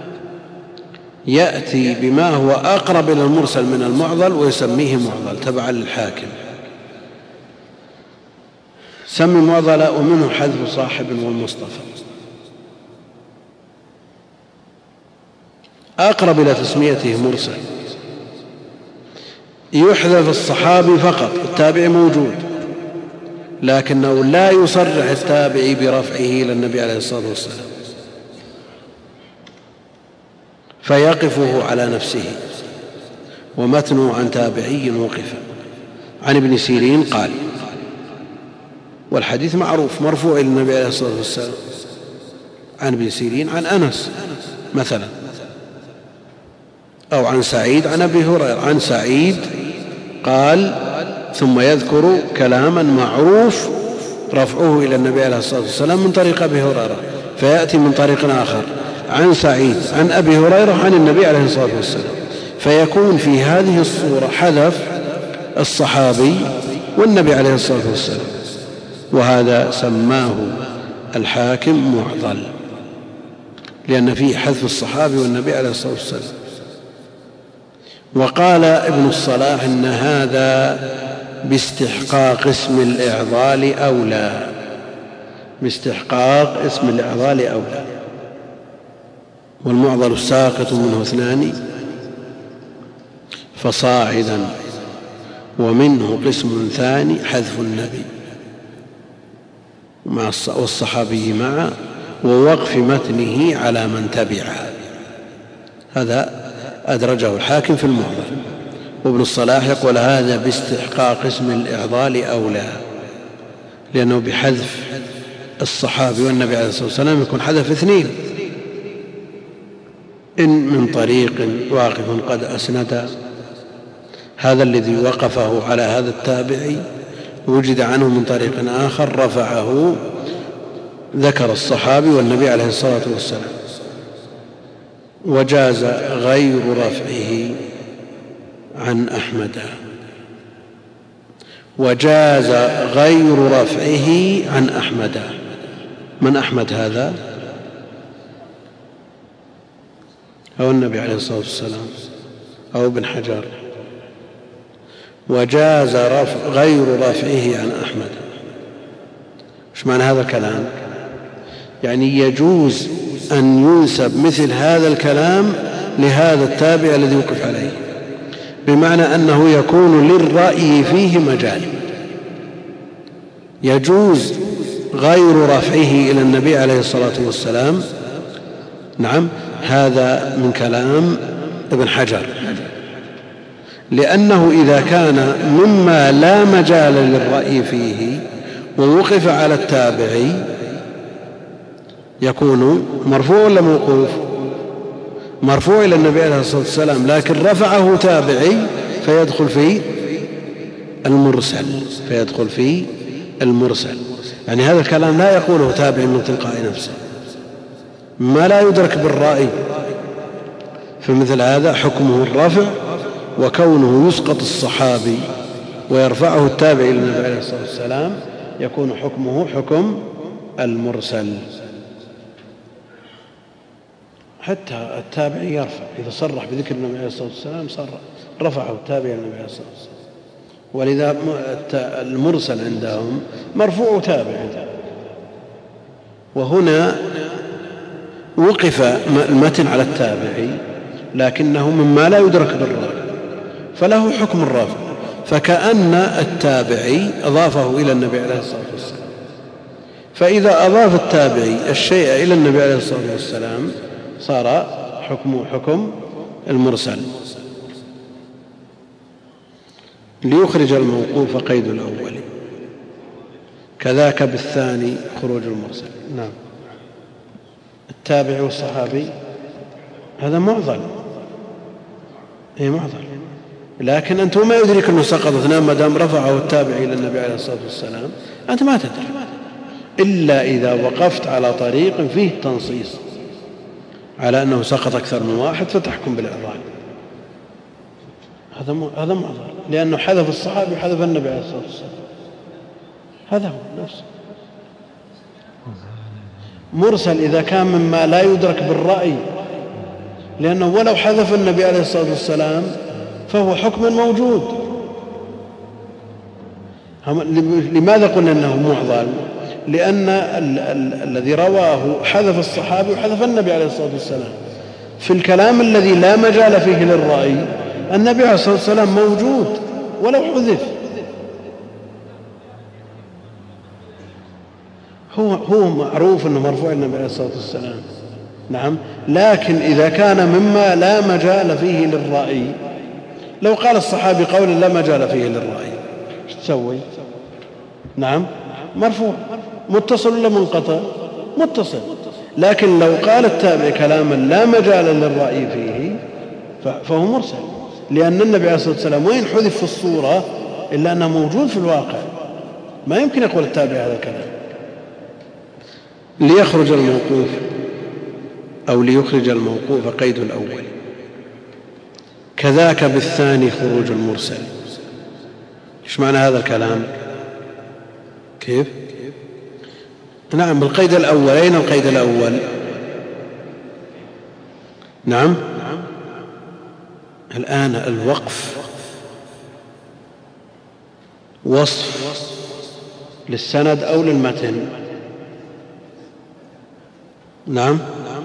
يأتي بما هو أقرب إلى المرسل من المعضل ويسميه معضل تبعا للحاكم. سمي معضل ومنه حذف صاحب والمصطفى، أقرب إلى تسميته مرسل. يحذف الصحابي فقط، التابعي موجود، لكنه لا يصرح التابعي برفعه إلى النبي عليه الصلاة والسلام، فيقفه على نفسه. ومتنه عن تابعي وقف عن ابن سيرين قال، والحديث معروف مرفوع إلى النبي عليه الصلاة والسلام، عن ابن سيرين عن أنس مثلا، أو عن سعيد عن أبي هريرة. عن سعيد قال ثم يذكر كلاما معروف رفعه إلى النبي عليه الصلاة والسلام من طريق أبي هريرة، فيأتي من طريق آخر عن سعيد عن أبي هريرة عن النبي عليه الصلاة والسلام، فيكون في هذه الصورة حذف الصحابي والنبي عليه الصلاة والسلام، وهذا سماه الحاكم معضل، لأن فيه حذف الصحابي والنبي عليه الصلاة والسلام. وقال ابن الصلاح إن هذا باستحقاق اسم الإعضال أولى، باستحقاق اسم الإعضال أولى. والمعضل الساقط منه اثنان فصاعدا، ومنه قسم ثاني حذف النبي والصحابي معه ووقف متنه على من تبعه. هذا أدرجه الحاكم في المعضل. وابن الصلاح يقول هذا باستحقاق اسم الإعضال أولى، لأنه بحذف الصحابي والنبي عليه الصلاة والسلام يكون حذف اثنين، إن من طريق واقف قد أسند هذا الذي وقفه على هذا التابعي وجد عنه من طريق آخر رفعه، ذكر الصحابي والنبي عليه الصلاة والسلام. وجاز غير رفعه عن أحمد، وجاز غير رفعه عن أحمد. من أحمد هذا؟ أو النبي عليه الصلاة والسلام أو ابن حجر. وجاز غير رفعه عن أحمد. ايش معنى هذا الكلام؟ يعني يجوز أن ينسب مثل هذا الكلام لهذا التابع الذي وقف عليه، بمعنى أنه يكون للرأي فيه مجال. يجوز غير رفعه إلى النبي عليه الصلاة والسلام. نعم، هذا من كلام ابن حجر، لأنه إذا كان مما لا مجال للرأي فيه ووقف على التابعي يكون مرفوع ولا موقوف؟ مرفوع إلى النبي عليه الصلاة والسلام، لكن رفعه تابعي فيدخل في المرسل. يعني هذا الكلام لا يقوله تابعي من تلقاء نفسه، ما لا يدرك بالرأي، فمثل هذا حكمه الرفع، وكونه يسقط الصحابي ويرفعه التابعي إلى النبي عليه الصلاة والسلام يكون حكمه حكم المرسل. حتى التابعي يرفع، إذا صرح بذكر النبي عليه الصلاة والسلام رفعه التابعي إلى النبي عليه الصلاة والسلام. ولذا المرسل عندهم مرفوع تابع. وهنا وقف المتن على التابعي لكنه مما لا يدرك بالرأي، فله حكم الرفع، فكأن التابعي أضافه إلى النبي عليه الصلاة والسلام. فإذا أضاف التابعي الشيء إلى النبي عليه الصلاة والسلام صار حكمه حكم المرسل. ليخرج الموقوف قيد الأول، كذاك بالثاني خروج المرسل. نعم. التابعي والصحابي هذا معضل، معضل، لكن أنت ما يدرك أنه سقط اثنان ما دام رفعه التابعي إلى النبي عليه الصلاة والسلام أنت ما تدري إلا إذا وقفت على طريق فيه تنصيص على أنه سقط أكثر من واحد فتحكم بالإعضال. هذا معضل، لأنه حذف الصحابي وحذف النبي عليه الصلاة والسلام، هذا هو نفسه. مرسل إذا كان مما لا يدرك بالرأي، لأنه ولو حذف النبي عليه الصلاة والسلام فهو حكم موجود. لماذا قلنا أنه معضل؟ لأن الذي رواه حذف الصحابي وحذف النبي عليه الصلاة والسلام. في الكلام الذي لا مجال فيه للرأي النبي عليه الصلاة والسلام موجود ولو حذف، هو معروف أنه مرفوع النبي عليه الصلاة والسلام، نعم. لكن إذا كان مما لا مجال فيه للرأي، لو قال الصحابي قولا لا مجال فيه للرأي ايش تسوي؟ نعم، مرفوع. متصل ولا منقطع؟ متصل. لكن لو قال التابع كلاما لا مجال للرأي فيه فهو مرسل، لأن النبي عليه الصلاة والسلام وين حذف في الصورة إلا أنه موجود في الواقع، ما يمكن يقول التابع هذا الكلام. ليخرج الموقوف أو ليخرج الموقوف قيد الأول، كذاك بالثاني خروج المرسل. ايش معنى هذا الكلام؟ كيف؟ نعم، بالقيد الأول. أين القيد الأول؟ نعم، الآن الوقف وصف للسند أو للمتن. نعم،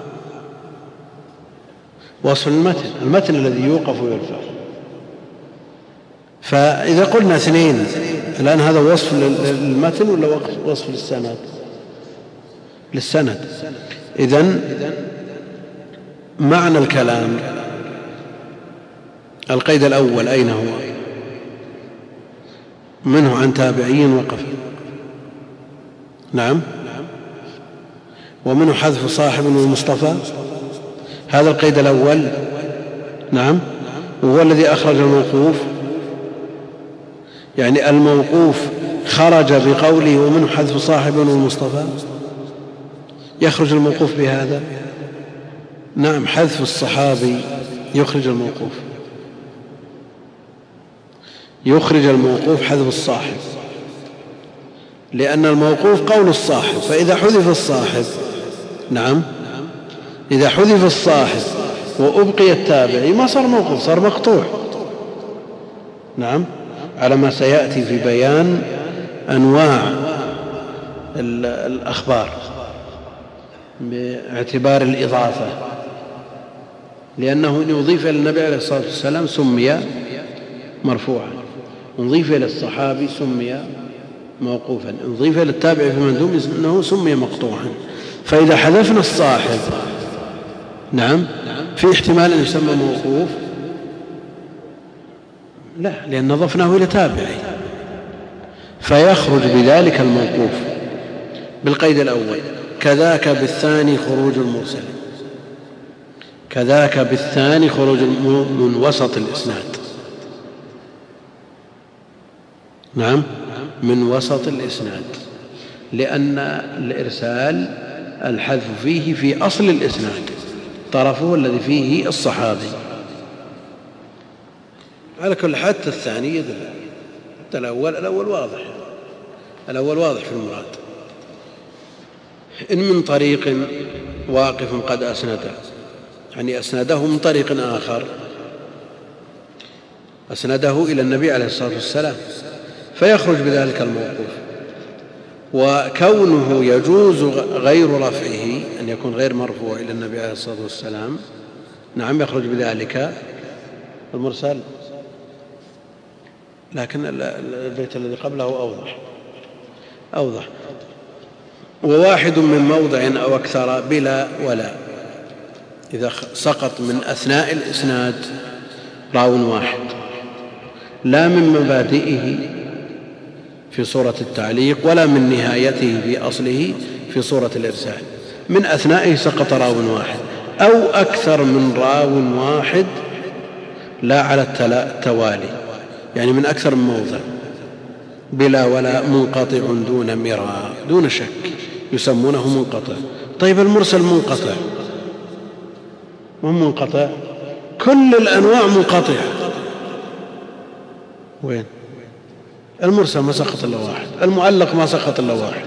وصف المتن الذي يوقف ويرفع. فإذا قلنا اثنين الآن هذا وصف للمتن ولا وصف للسند؟ إذن معنى الكلام القيد الأول أين هو؟ منه عن تابعي وقف، نعم، ومنه حذف صاحب والمصطفى، هذا القيد الأول، نعم، وهو الذي أخرج الموقوف. يعني الموقوف خرج بقوله ومنه حذف صاحب والمصطفى، يخرج الموقوف بهذا. نعم، حذف الصحابي يخرج الموقوف، يخرج الموقوف حذف الصاحب، لأن الموقوف قول الصاحب، فإذا حذف الصاحب، نعم، إذا حذف الصاحب وأبقي التابعي ما صار موقوف، صار مقطوع، نعم، على ما سيأتي في بيان أنواع الأخبار باعتبار الإضافة، لأنه إن يضيف إلى النبي عليه الصلاة والسلام سمي مرفوعا، نضيف إلى الصحابي سمي موقوفا، نضيف إلى التابع في مندوب أنه سمي مقطوعا. فإذا حذفنا الصاحب، نعم، في احتمال أن يسمى موقوف؟ لا، لأن ضفناه إلى تابعي، فيخرج بذلك الموقوف بالقيد الأول. كذاك بالثاني خروج المرسل، كذاك بالثاني خروج من وسط الإسناد، نعم، من وسط الإسناد، لأن الإرسال الحذف فيه في أصل الإسناد، طرفه الذي فيه الصحابي. على كل حتى الثاني يدل، حتى الأول واضح في المراد. إن من طريق واقف قد أسنده، يعني أسنده من طريق آخر، أسنده إلى النبي عليه الصلاة والسلام، فيخرج بذلك الموقوف. وكونه يجوز غير رفعه، أن يكون غير مرفوع إلى النبي عليه الصلاة والسلام، نعم، يخرج بذلك المرسل. لكن البيت الذي قبله أوضح. وواحد من موضع أو أكثر بلا ولا، إذا سقط من أثناء الإسناد راو واحد، لا من مبادئه في صورة التعليق ولا من نهايته في أصله في صورة الإرسال، من أثنائه سقط راو واحد أو أكثر من راو واحد لا على التوالي، يعني من أكثر من موضع، بلا ولا منقطع دون مراء دون شك يسمونه منقطع. طيب المرسل منقطع ومنقطع كل الأنواع منقطعة. وين المرسل ما سقط إلا واحد، المعلق ما سقط إلا واحد.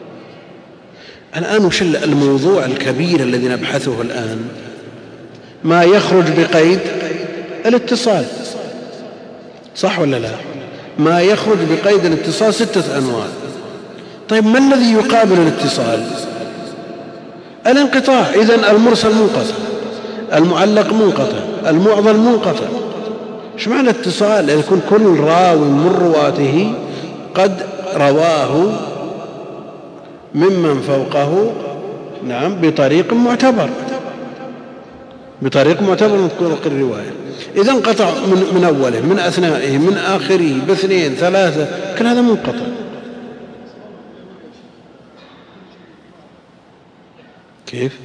الآن وش الموضوع الكبير الذي نبحثه الآن؟ ما يخرج بقيد الاتصال، صح ولا لا؟ ما يخرج بقيد الاتصال 6 أنواع. طيب ما الذي يقابل الاتصال؟ الانقطاع. إذن المرسل منقطع، المعلق منقطع، المعضل منقطع. ايش معنى اتصال؟ يكون كل راو من رواته قد رواه ممن فوقه بطريق معتبر، بطريق معتبر من طرق الرواية. إذا انقطع من أوله، من أثنائه، من آخره، باثنين ثلاثة، كل هذا منقطع. كيف؟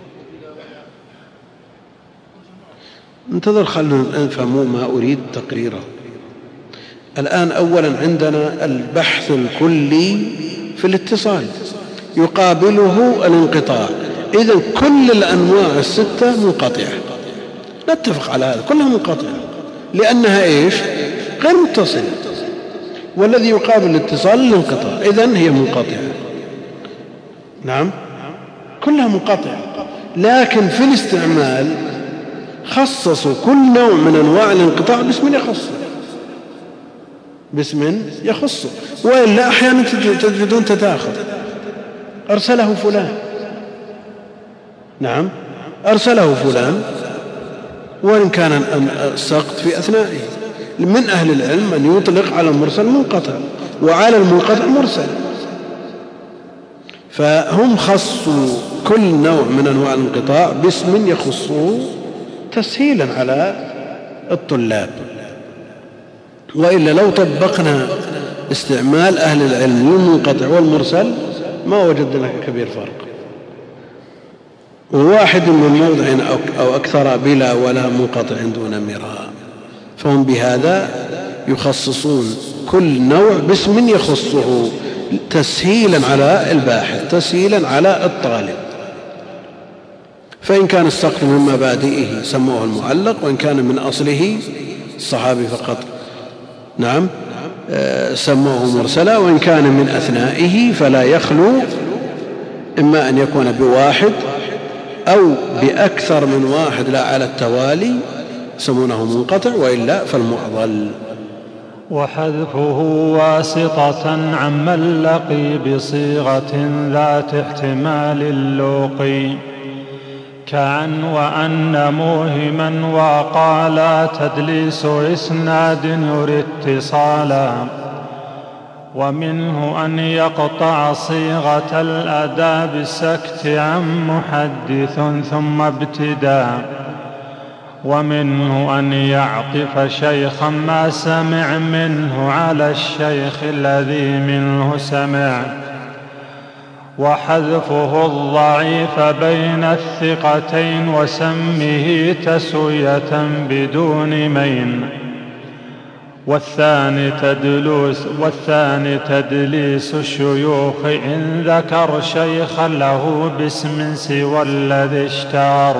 انتظر خلنا نفهم ما أريد تقريره الآن. أولا عندنا البحث الكلي في الاتصال يقابله الانقطاع. إذن كل الأنواع 6 منقطعة، نتفق على هذا، كلها منقطعة لأنها إيش؟ غير متصلة، والذي يقابل الاتصال الانقطاع، إذن هي منقطعة. نعم كلها منقطعة، لكن في الاستعمال خصصوا كل نوع من أنواع الانقطاع باسم يخصه، باسم يخصه، وإلا أحيانا تجدون تداخل. أرسله فلان، نعم أرسله فلان، وإن كان السقط في أثنائه. من أهل العلم من يطلق على المرسل منقطع وعلى المنقطع مرسل، فهم خصوا كل نوع من أنواع الانقطاع باسم يخصه تسهيلا على الطلاب. وإلا لو طبقنا استعمال أهل العلم للمنقطع والمرسل ما وجدنا كبير فرق، وواحد من موضع أو أكثر بلا ولا منقطع دون مراء. فهم بهذا يخصصون كل نوع باسم يخصه تسهيلا على الباحث، تسهيلا على الطالب. فإن كان السقط من مبادئه سموه المعلق، وإن كان من أصله الصحابي فقط نعم سموه مرسلا، وإن كان من أثنائه فلا يخلو إما أن يكون بواحد أو بأكثر من واحد لا على التوالي يسمونه منقطع، وإلا فالمعضل. وحذفه واسطة عمن لقي بصيغة ذات احتمال اللوقي، كأن وأن موهما وقال تدليس إسناد يري اتصالا. ومنه أن يقطع صيغة الأداء بالسكت عن محدث ثم ابتداء. ومنه أن يعطف شيخا ما سمع منه على الشيخ الذي منه سمع. وحذفه الضعيف بين الثقتين وسمه تسوية بدون مين. والثاني تدليس الشيوخ إن ذكر شيخا له باسم سوى الذي اشتهر.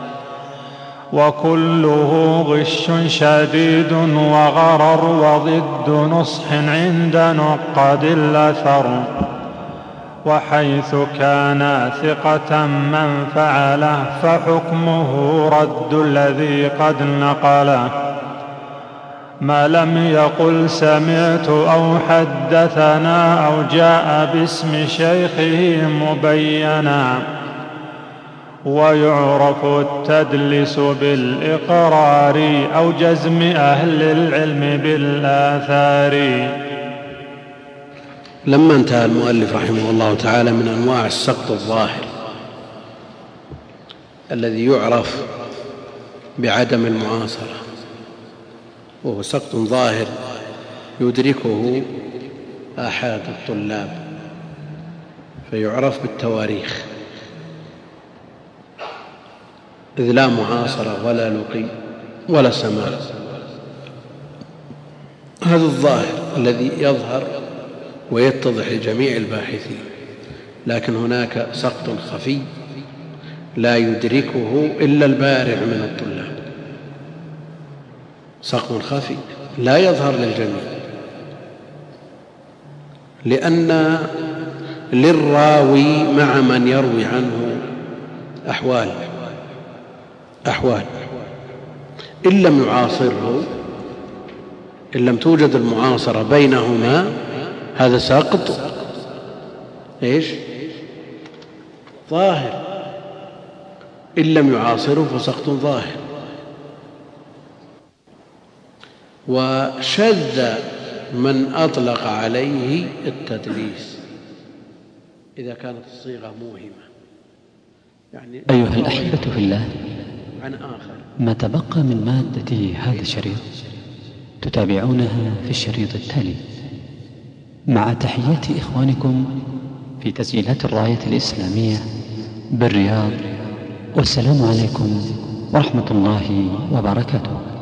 وكله غش شديد وغرر وضد نصح عند نقاد الأثر. وحيث كان ثقة من فعله فحكمه رد الذي قد نقله، ما لم يقل سمعت أو حدثنا أو جاء باسم شيخه مبينا. ويعرف التدليس بالإقرار أو جزم أهل العلم بالآثار. لما انتهى المؤلف رحمه الله تعالى من أنواع السقط الظاهر الذي يعرف بعدم المعاصرة، وهو سقط ظاهر يدركه آحاد الطلاب فيعرف بالتواريخ، إذ لا معاصرة ولا لقي ولا سماع. هذا الظاهر الذي يظهر ويتضح لجميع الباحثين، لكن هناك سقط خفي لا يدركه إلا البارع من الطلاب، سقط خفي لا يظهر للجميع، لأن للراوي مع من يروي عنه أحوال إن لم يعاصره، إن لم توجد المعاصرة بينهما، هذا سقط ظاهر، إن لم يعاصره فسقط ظاهر. وشذ من أطلق عليه التدليس إذا كانت الصيغة موهمة، يعني أيها الأحبة في الله، عن آخر. ما تبقى من مادة هذا الشريط تتابعونها في الشريط التالي، مع تحيات إخوانكم في تسجيلات الراية الإسلامية بالرياض، والسلام عليكم ورحمة الله وبركاته.